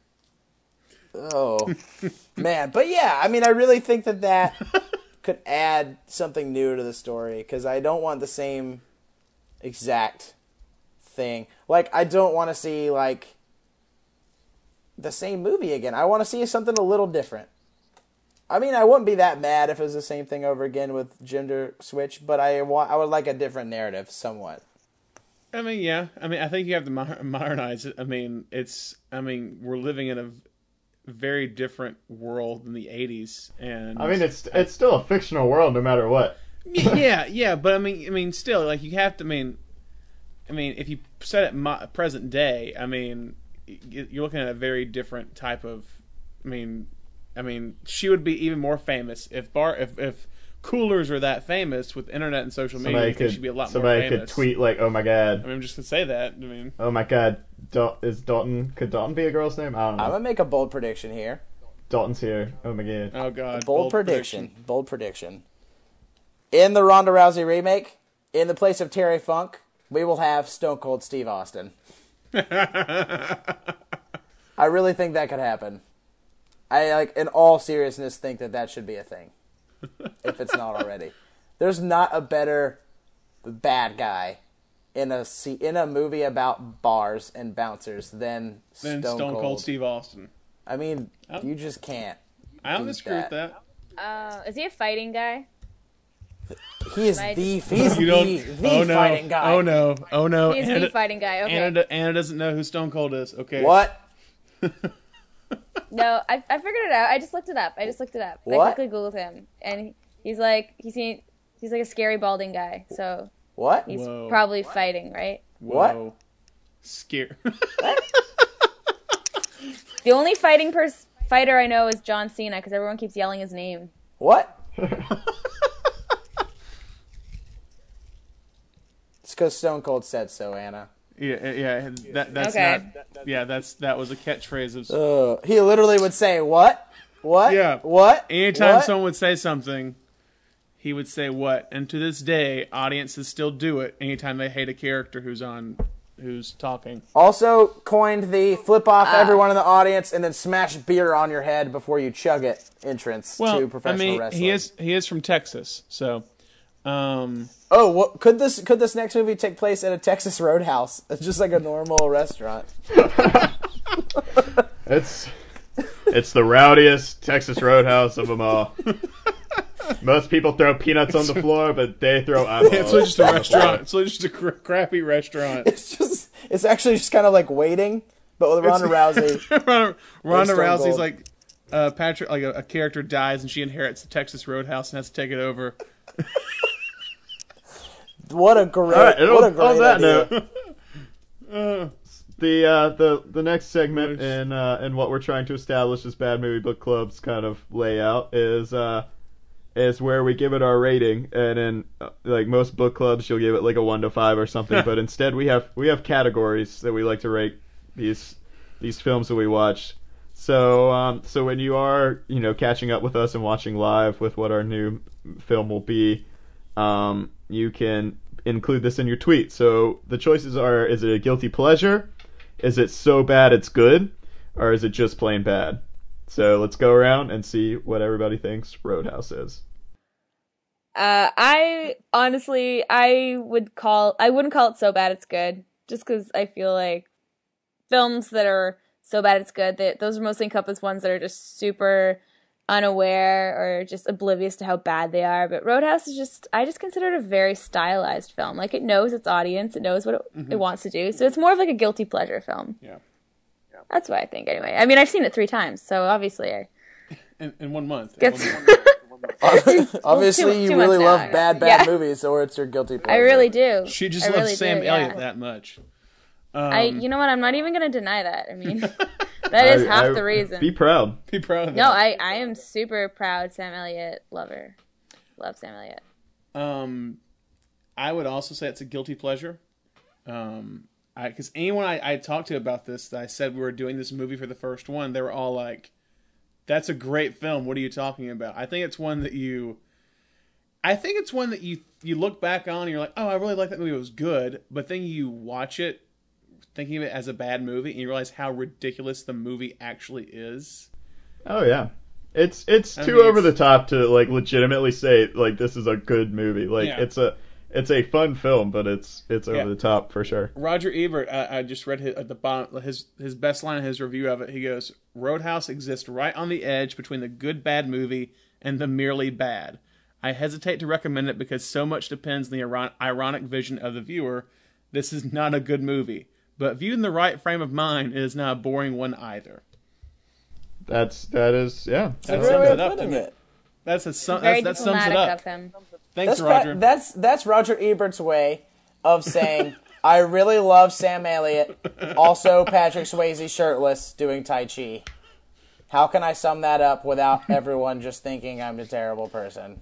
Speaker 2: Oh, man. But yeah, I mean, I really think that could add something new to the story, because I don't want the same exact thing. Like, I don't want to see, like, the same movie again. I want to see something a little different. I mean, I wouldn't be that mad if it was the same thing over again with gender switch, but I would like a different narrative, somewhat.
Speaker 3: I mean, yeah. I mean, I think you have to modernize it. I mean, we're living in a very different world than the 80s, and
Speaker 1: I mean, it's still a fictional world no matter what.
Speaker 3: yeah, but I mean, still, like, you have to. I mean, if you set it present day, I mean, you're looking at a very different type of. I mean, she would be even more famous if coolers are that famous with internet and social media. She'd be a lot more famous.
Speaker 1: Somebody could tweet like, "Oh my god."
Speaker 3: I mean, I'm just gonna say that. I mean,
Speaker 1: oh my god, is Dalton? Could Dalton be a girl's name? I don't know.
Speaker 2: I'm gonna make a bold prediction here.
Speaker 1: Dalton's here. Oh my god.
Speaker 3: Oh god.
Speaker 2: Bold prediction. Bold prediction. In the Ronda Rousey remake, in the place of Terry Funk, we will have Stone Cold Steve Austin. I really think that could happen. I, like, in all seriousness, think that should be a thing. If it's not already. There's not a better bad guy in a movie about bars and bouncers than Stone
Speaker 3: Cold Steve Austin.
Speaker 2: I mean, you just can't.
Speaker 3: I don't disagree with that.
Speaker 5: Is he a fighting guy?
Speaker 2: He is the fighting guy.
Speaker 3: Oh no.
Speaker 5: He's the fighting guy. Okay.
Speaker 3: Anna doesn't know who Stone Cold is. Okay.
Speaker 2: What?
Speaker 5: No, I figured it out. I just looked it up.
Speaker 2: What?
Speaker 5: I quickly Googled him, and he's like a scary balding guy. So
Speaker 2: what?
Speaker 5: He's probably fighting, right?
Speaker 2: What?
Speaker 3: Scare.
Speaker 5: The only fighter I know is John Cena, because everyone keeps yelling his name.
Speaker 2: What? It's because Stone Cold said so, Anna.
Speaker 3: Yeah. That's
Speaker 5: Okay.
Speaker 3: not. Yeah, that was a catchphrase of.
Speaker 2: He literally would say, "What? What?
Speaker 3: Yeah.
Speaker 2: What?"
Speaker 3: Anytime
Speaker 2: What?
Speaker 3: someone would say something, he would say "what," and to this day, audiences still do it. Anytime they hate a character who's talking.
Speaker 2: Also coined the flip off everyone in the audience and then smash beer on your head before you chug it entrance to professional wrestling.
Speaker 3: he is from Texas, so.
Speaker 2: Could this next movie take place at a Texas Roadhouse? It's just like a normal restaurant.
Speaker 1: It's the rowdiest Texas Roadhouse of them all. Most people throw peanuts on the floor, but they throw eyeballs.
Speaker 3: It's just a restaurant. It's just a crappy restaurant.
Speaker 2: It's actually just kind of like waiting, but with Ronda Rousey.
Speaker 3: Ronda Rousey's like Patrick, like a character dies and she inherits the Texas Roadhouse and has to take it over.
Speaker 2: What a great idea.
Speaker 1: The next segment in what we're trying to establish as Bad Movie Book Club's kind of layout is where we give it our rating, and in like most book clubs you'll give it like a 1 to 5 or something, but instead we have categories that we like to rate these films that we watched. So when you are catching up with us and watching live with what our new film will be, you can include this in your tweet. So the choices are: is it a guilty pleasure? Is it so bad it's good? Or is it just plain bad? So let's go around and see what everybody thinks Roadhouse is.
Speaker 5: I honestly, I wouldn't call it so bad it's good, just because I feel like films that are so bad it's good, those are mostly encompass ones that are just super unaware or just oblivious to how bad they are. But Roadhouse is I just consider it a very stylized film. Like, it knows its audience, it knows what it wants to do, so it's more of like a guilty pleasure film.
Speaker 3: Yeah.
Speaker 5: That's what I think, anyway. I mean, I've seen it 3 times, so obviously
Speaker 3: in 1 month.
Speaker 2: Obviously, you really love bad movies, or it's your guilty pleasure.
Speaker 5: I really do.
Speaker 3: She just loves Sam Elliott that much.
Speaker 5: You know what? I'm not even going to deny that. I mean, that is half the reason.
Speaker 1: Be proud.
Speaker 3: Be proud of that.
Speaker 5: No, I am super proud Sam Elliott lover. Love Sam Elliott.
Speaker 3: I would also say it's a guilty pleasure. Because anyone I talked to about this, that I said we were doing this movie for the first one, they were all like, "That's a great film. What are you talking about?" I think it's one that you look back on and you're like, "Oh, I really like that movie. It was good." But then you watch it, thinking of it as a bad movie, and you realize how ridiculous the movie actually is.
Speaker 1: Oh yeah, it's too over the top to like legitimately say like this is a good movie. Like it's a fun film, but it's over the top for sure.
Speaker 3: Roger Ebert, I just read at the bottom his best line in his review of it. He goes, "Roadhouse exists right on the edge between the good bad movie and the merely bad. I hesitate to recommend it because so much depends on the ironic vision of the viewer. This is not a good movie, but viewed in the right frame of mind, it is not a boring one either."
Speaker 1: That is.
Speaker 2: That sums it up to me.
Speaker 3: That sums
Speaker 5: diplomatic
Speaker 3: it up.
Speaker 5: of him.
Speaker 3: Thanks, Roger.
Speaker 2: That's Roger Ebert's way of saying, "I really love Sam Elliott, also Patrick Swayze shirtless doing Tai Chi. How can I sum that up without everyone just thinking I'm a terrible person?"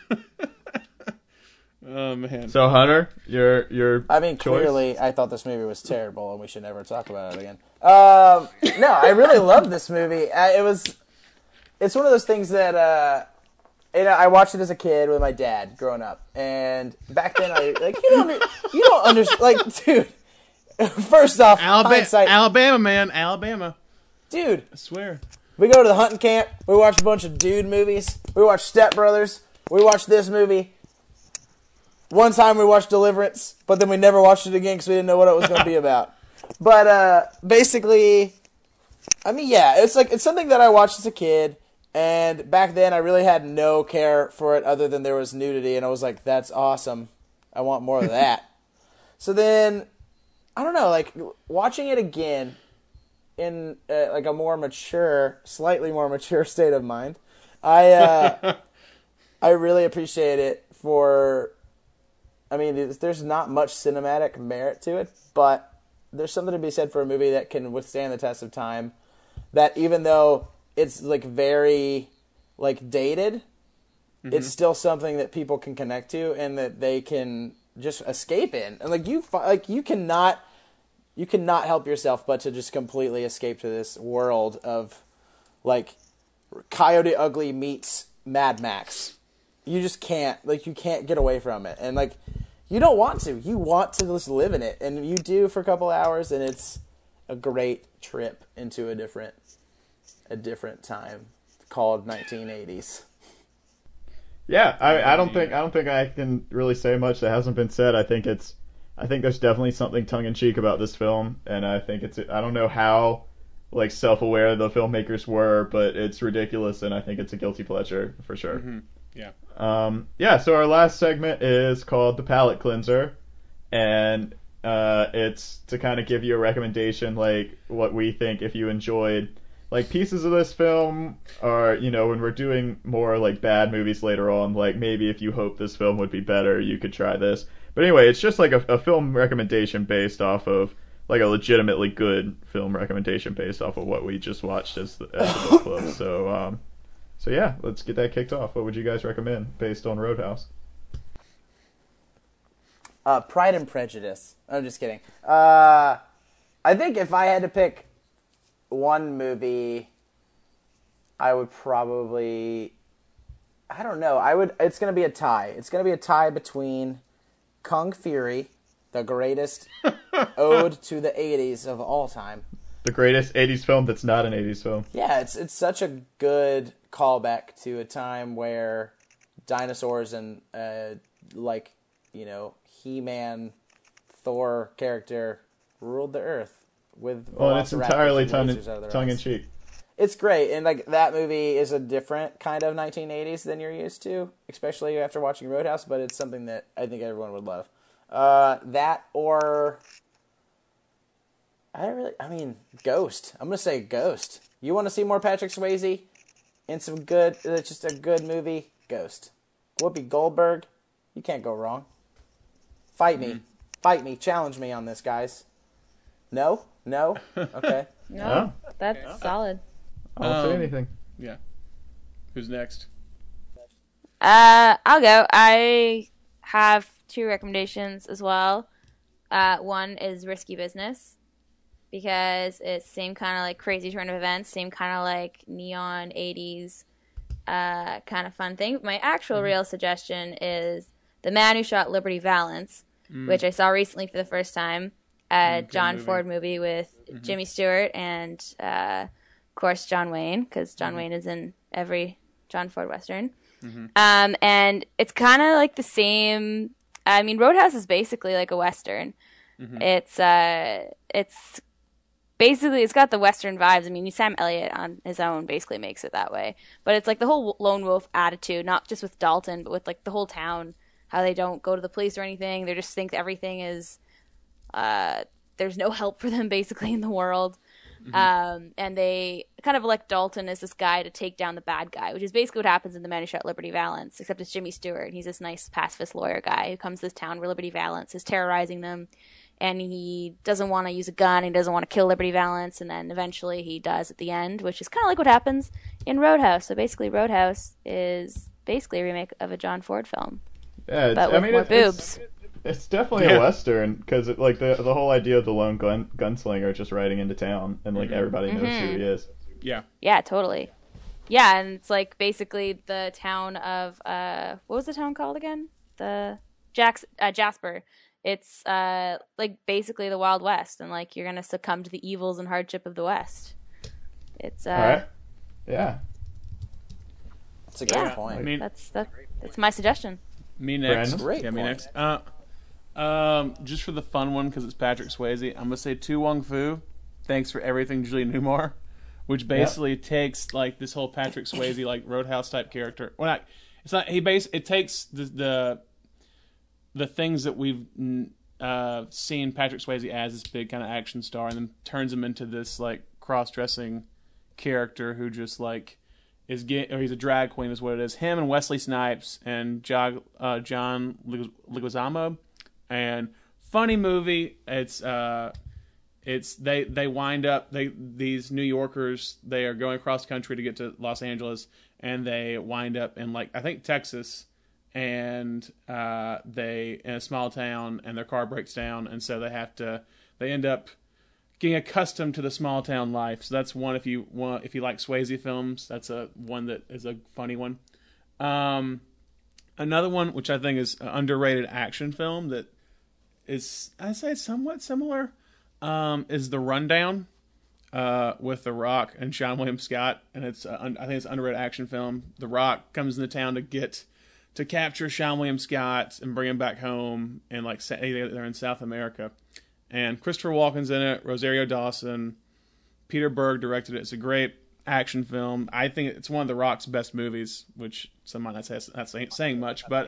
Speaker 3: Oh man.
Speaker 1: So Hunter, your
Speaker 2: I mean,
Speaker 1: choice?
Speaker 2: clearly I thought this movie was terrible and we should never talk about it again. No, I really loved this movie. It's one of those things that I watched it as a kid with my dad growing up, and back then you don't understand, like, dude. First off, hindsight,
Speaker 3: Alabama,
Speaker 2: dude.
Speaker 3: I swear.
Speaker 2: We go to the hunting camp. We watch a bunch of dude movies. We watch Step Brothers. We watch this movie. One time we watched Deliverance, but then we never watched it again because we didn't know what it was going to be about. But basically, I mean, yeah, it's something that I watched as a kid, and back then I really had no care for it other than there was nudity, and I was like, that's awesome. I want more of that. So then, I don't know, like, watching it again in like a more mature, slightly more mature state of mind, I really appreciate it for. I mean, there's not much cinematic merit to it, but there's something to be said for a movie that can withstand the test of time. That even though it's like very like dated, it's still something that people can connect to and that they can just escape in. And like you cannot you cannot help yourself but to just completely escape to this world of, like, Coyote Ugly meets Mad Max. You just can't, like, you can't get away from it. And, like, you don't want to. You want to just live in it. And you do for a couple hours, and it's a great trip into a different time called 1980s.
Speaker 1: Yeah, I don't think I can really say much that hasn't been said. I think there's definitely something tongue in cheek about this film, and I think I don't know how, like, self-aware the filmmakers were, but it's ridiculous, and I think it's a guilty pleasure for sure.
Speaker 3: Mm-hmm. Yeah.
Speaker 1: So our last segment is called the Palate Cleanser, and it's to kind of give you a recommendation, like what we think if you enjoyed, like, pieces of this film, or, you know, when we're doing more, like, bad movies later on, like, maybe if you hope this film would be better, you could try this. But anyway, it's just like a film recommendation based off of, like, a legitimately good film recommendation based off of what we just watched as the book club. So yeah, let's get that kicked off. What would you guys recommend based on Roadhouse?
Speaker 2: Pride and Prejudice. I'm just kidding. I think if I had to pick one movie, I would probably, I don't know. It's going to be a tie. It's going to be a tie between Kung Fury, the greatest ode to the 80s of all time.
Speaker 1: The greatest 80s film that's not an 80s film.
Speaker 2: Yeah, it's such a good callback to a time where dinosaurs and, like, you know, He-Man, Thor character ruled the earth with
Speaker 1: and it's entirely tongue in
Speaker 2: eyes.
Speaker 1: cheek.
Speaker 2: It's great, and, like, that movie is a different kind of 1980s than you're used to, especially after watching Roadhouse, but it's something that I think everyone would love. That or Ghost. I'm gonna say Ghost. You want to see more Patrick Swayze in some good, just a good movie? Ghost. Whoopi Goldberg. You can't go wrong. Fight me, challenge me on this, guys. No? Okay.
Speaker 5: No, that's solid.
Speaker 1: I won't say anything.
Speaker 3: Yeah. Who's next?
Speaker 4: I'll go. I have 2 recommendations as well. One is Risky Business, because it's same kind of like crazy turn of events, same kind of like neon 80s kind of fun thing. My actual real suggestion is The Man Who Shot Liberty Valance, which I saw recently for the first time. John Ford movie with Jimmy Stewart and, of course, John Wayne, because John Wayne is in every John Ford Western. And it's kind of like the same. I mean, Roadhouse is basically like a Western. It's basically, it's got the Western vibes. I mean, Sam Elliott on his own basically makes it that way. But it's like the whole lone wolf attitude, not just with Dalton, but with like the whole town, how they don't go to the police or anything. They just think everything is, there's no help for them basically in the world. And they kind of elect Dalton as this guy to take down the bad guy, which is basically what happens in The Man Who Shot Liberty Valance, except it's Jimmy Stewart. He's this nice pacifist lawyer guy who comes to this town where Liberty Valance is terrorizing them, and he doesn't want to use a gun, he doesn't want to kill Liberty Valance, and then eventually he does at the end, which is kind of like what happens in Roadhouse. So basically Roadhouse is basically a remake of a John Ford film,
Speaker 1: but
Speaker 4: with more boobs.
Speaker 1: It's definitely a Western, because like the whole idea of the lone gunslinger just riding into town, and like everybody knows who he is.
Speaker 4: Yeah, totally. Yeah, and it's like basically the town of what was the town called again? The Jasper. It's like basically the Wild West, and like you're gonna succumb to the evils and hardship of the West. It's
Speaker 1: all right. Yeah,
Speaker 2: that's a great point.
Speaker 3: I mean,
Speaker 4: that's my suggestion.
Speaker 3: Me next.
Speaker 2: Great
Speaker 3: me
Speaker 2: point.
Speaker 3: next. Just for the fun one, because it's Patrick Swayze, I'm gonna say Tu Wong Fu. Thanks for everything, Julie Newmar, which basically takes like this whole Patrick Swayze like Roadhouse type character. Well, not, it's not. It takes the things that we've seen Patrick Swayze as this big kind of action star, and then turns him into this like cross-dressing character who just like he's a drag queen is what it is. Him and Wesley Snipes and John Leguizamo. And funny movie. It's they wind up these New Yorkers, they are going across country to get to Los Angeles, and they wind up in like I think Texas, and they in a small town, and their car breaks down, and so they end up getting accustomed to the small town life. So that's one if you like Swayze films. That's one that is a funny one. Another one which I think is an underrated action film that is, I say, somewhat similar, is The Rundown with The Rock and Seann William Scott, and I think it's an underrated action film. The Rock comes into town to capture Seann William Scott and bring him back home, and like they're in South America. And Christopher Walken's in it, Rosario Dawson, Peter Berg directed it. It's a great action film. I think it's one of The Rock's best movies, which some might not say that's saying much, but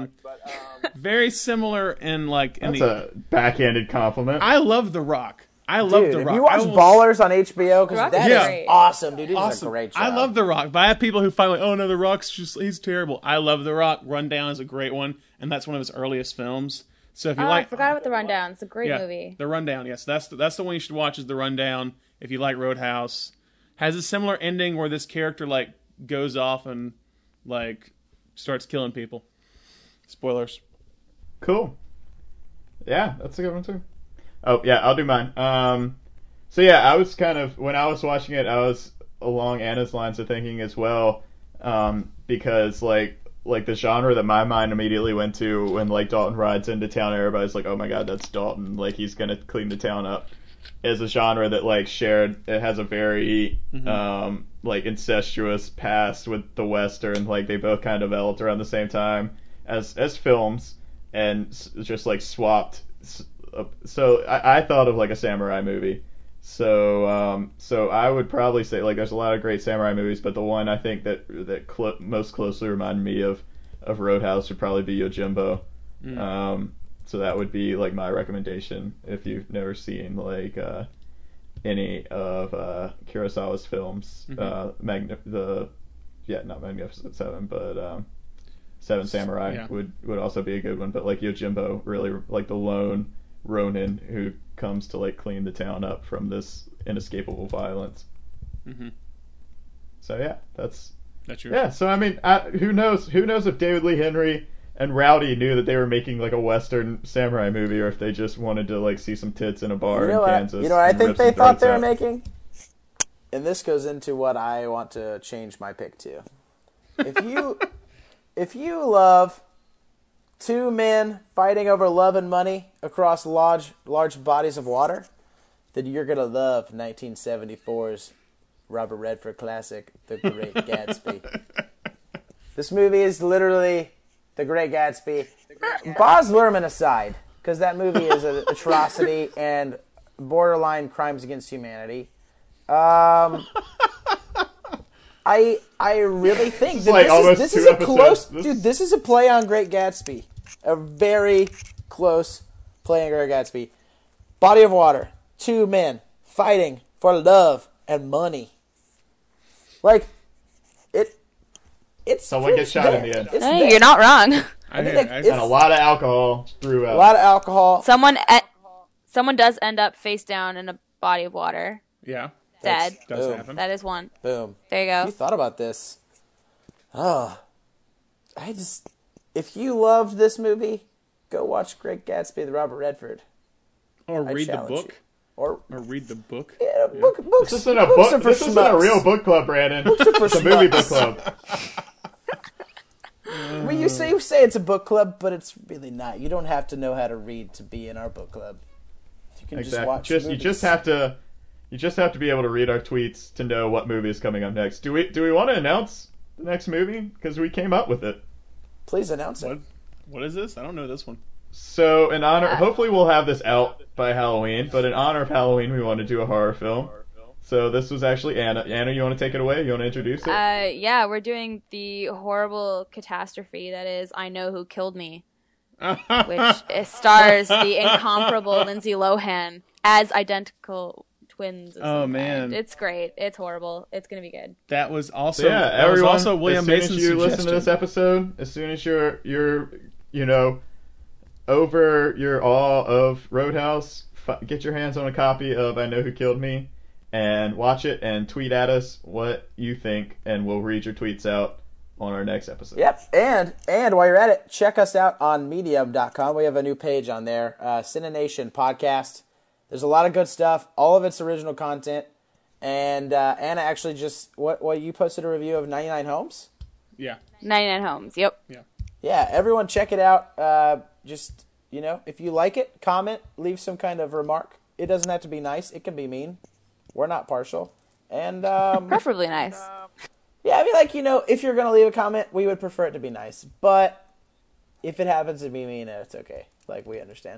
Speaker 3: very similar in like. That's
Speaker 1: a backhanded compliment.
Speaker 3: I love The Rock. I love The Rock.
Speaker 2: Have you watched Ballers on HBO? Because that is awesome, dude. He's
Speaker 3: awesome.
Speaker 2: a great job.
Speaker 3: I love The Rock, but I have people who find like, oh no, The Rock's he's terrible. I love The Rock. Rundown is a great one, and that's one of his earliest films. So if you like,
Speaker 5: I forgot about The Rundown. It's a great movie.
Speaker 3: The Rundown, yes, that's the one you should watch. Is The Rundown. If you like Roadhouse, has a similar ending where this character like goes off and like starts killing people. Spoilers.
Speaker 1: Cool. Yeah, that's a good one too. Oh, yeah, I'll do mine. So yeah, I was kind of, when I was watching it, I was along Anna's lines of thinking as well, because like the genre that my mind immediately went to when like Dalton rides into town, everybody's like, oh my god, that's Dalton, like he's gonna clean the town up, is a genre that like it has a very like incestuous past with the Western, like they both kind of developed around the same time as films, and just like swapped. So I thought of like a samurai movie. So I would probably say like there's a lot of great samurai movies, but the one I think that most closely reminded me of Roadhouse would probably be Yojimbo. So that would be like my recommendation if you've never seen like any of Kurosawa's films. Not Magnificent Seven, but Seven Samurai would also be a good one. But like Yojimbo, really like the lone Ronin who comes to like clean the town up from this inescapable violence. So yeah, that's yours. Yeah. So I mean, who knows if David Lee Henry and Rowdy knew that they were making like a Western samurai movie, or if they just wanted to like see some tits in a bar in Kansas.
Speaker 2: You know what I think they thought they were making? And this goes into what I want to change my pick to. If you love two men fighting over love and money across large bodies of water, then you're going to love 1974's Robert Redford classic, The Great Gatsby. This movie is literally The Great Gatsby. Baz Luhrmann aside, because that movie is an atrocity and borderline crimes against humanity. I really think that this is a close... Dude, this is a play on Great Gatsby. A very close play on Great Gatsby. Body of water. Two men fighting for love and money. Like, it's...
Speaker 1: Someone gets shot in the end.
Speaker 4: Hey, you're not wrong.
Speaker 1: And a lot of alcohol throughout.
Speaker 2: A lot of alcohol.
Speaker 4: Someone does end up face down in a body of water.
Speaker 3: Yeah.
Speaker 4: Dead.
Speaker 3: Does happen.
Speaker 4: That is one.
Speaker 2: Boom.
Speaker 4: There you go.
Speaker 2: You thought about this. If you loved this movie, go watch Great Gatsby, the Robert Redford.
Speaker 3: Or read the book.
Speaker 2: You. Or
Speaker 3: read the book.
Speaker 2: Yeah, books.
Speaker 1: This isn't a book. This isn't a real book club, Brandon. It's a movie book club.
Speaker 2: Well, you say it's a book club, but it's really not. You don't have to know how to read to be in our book club. You can just watch movies. You just have to be able to read our tweets to know what movie is coming up next. Do we want to announce the next movie? Because we came up with it. Please announce it.
Speaker 3: What is this? I don't know this one.
Speaker 1: So, in honor, hopefully we'll have this out by Halloween, but in honor of Halloween, we want to do a horror film. So this was actually Anna. Anna, you want to take it away? You want to introduce it?
Speaker 4: Yeah, we're doing the horrible catastrophe that is I Know Who Killed Me, which stars the incomparable Lindsay Lohan as identical twins.
Speaker 3: Oh man,
Speaker 4: it's great. It's horrible. It's gonna be good.
Speaker 3: That was also
Speaker 1: everyone,
Speaker 3: was also William Mason's
Speaker 1: suggestion. As soon as you listen to this episode, as soon as you're over your awe of Roadhouse, get your hands on a copy of I Know Who Killed Me and watch it and tweet at us what you think, and we'll read your tweets out on our next episode.
Speaker 2: Yep, and while you're at it, check us out on Medium.com. We have a new page on there, Cinenation Podcast. There's a lot of good stuff. All of it's original content. And Anna actually just what you posted a review of 99 Homes?
Speaker 3: Yeah.
Speaker 4: 99 Homes. Yep.
Speaker 3: Yeah.
Speaker 2: Yeah, everyone check it out. Just, if you like it, comment, leave some kind of remark. It doesn't have to be nice. It can be mean. We're not partial. And
Speaker 4: preferably nice.
Speaker 2: Yeah, I mean, if you're going to leave a comment, we would prefer it to be nice. But if it happens to be mean, it's okay. Like, we understand.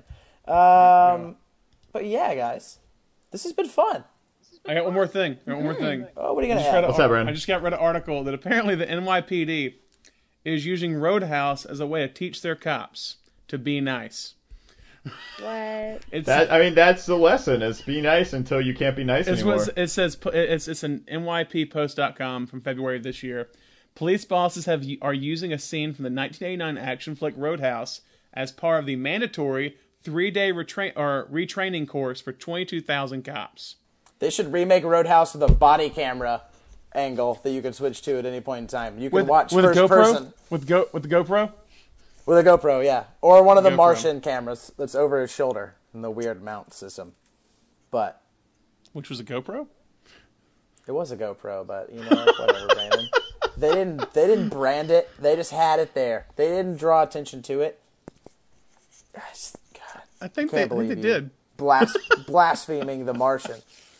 Speaker 2: But yeah, guys, this has been fun.
Speaker 3: I got one more thing.
Speaker 2: Oh, what are you going to add?
Speaker 1: What's up, Brandon?
Speaker 3: I just read an article that apparently the NYPD is using Roadhouse as a way to teach their cops to be nice.
Speaker 4: What?
Speaker 1: That's the lesson: is be nice until you can't be nice anymore.
Speaker 3: It says it's an NYPPost.com from February of this year. Police bosses are using a scene from the 1989 action flick Roadhouse as part of the mandatory 3-day retraining course for 22,000 cops.
Speaker 2: They should remake Roadhouse with a body camera angle that you can switch to at any point in time. You can watch
Speaker 3: with
Speaker 2: first
Speaker 3: GoPro?
Speaker 2: person.
Speaker 3: With the GoPro?
Speaker 2: With a GoPro, yeah. Or one of the
Speaker 3: GoPro.
Speaker 2: Martian cameras that's over his shoulder in the weird mount system. But
Speaker 3: Which was a GoPro?
Speaker 2: it was a GoPro, but whatever, Brandon. They didn't brand it. They just had it there. They didn't draw attention to it. God,
Speaker 3: I think they did.
Speaker 2: Blaspheming the Martian.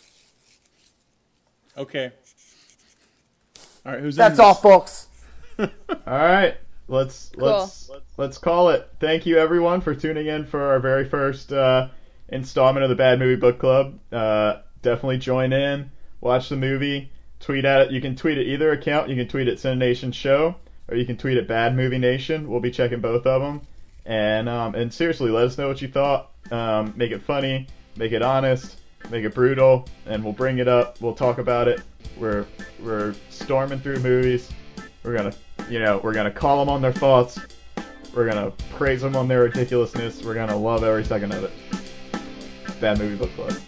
Speaker 3: Okay. All right, who's
Speaker 2: That's all, folks.
Speaker 1: All right, let's call it. Thank you, everyone, for tuning in for our very first installment of the Bad Movie Book Club. Definitely join in, watch the movie, tweet at it. You can tweet at either account. You can tweet at Cinenation Show, or you can tweet at Bad Movie Nation. We'll be checking both of them. And seriously, let us know what you thought. Make it funny, make it honest, make it brutal, and we'll bring it up. We'll talk about it. We're storming through movies. We're gonna call them on their faults. We're gonna praise them on their ridiculousness. We're gonna love every second of it. Bad Movie Book Club.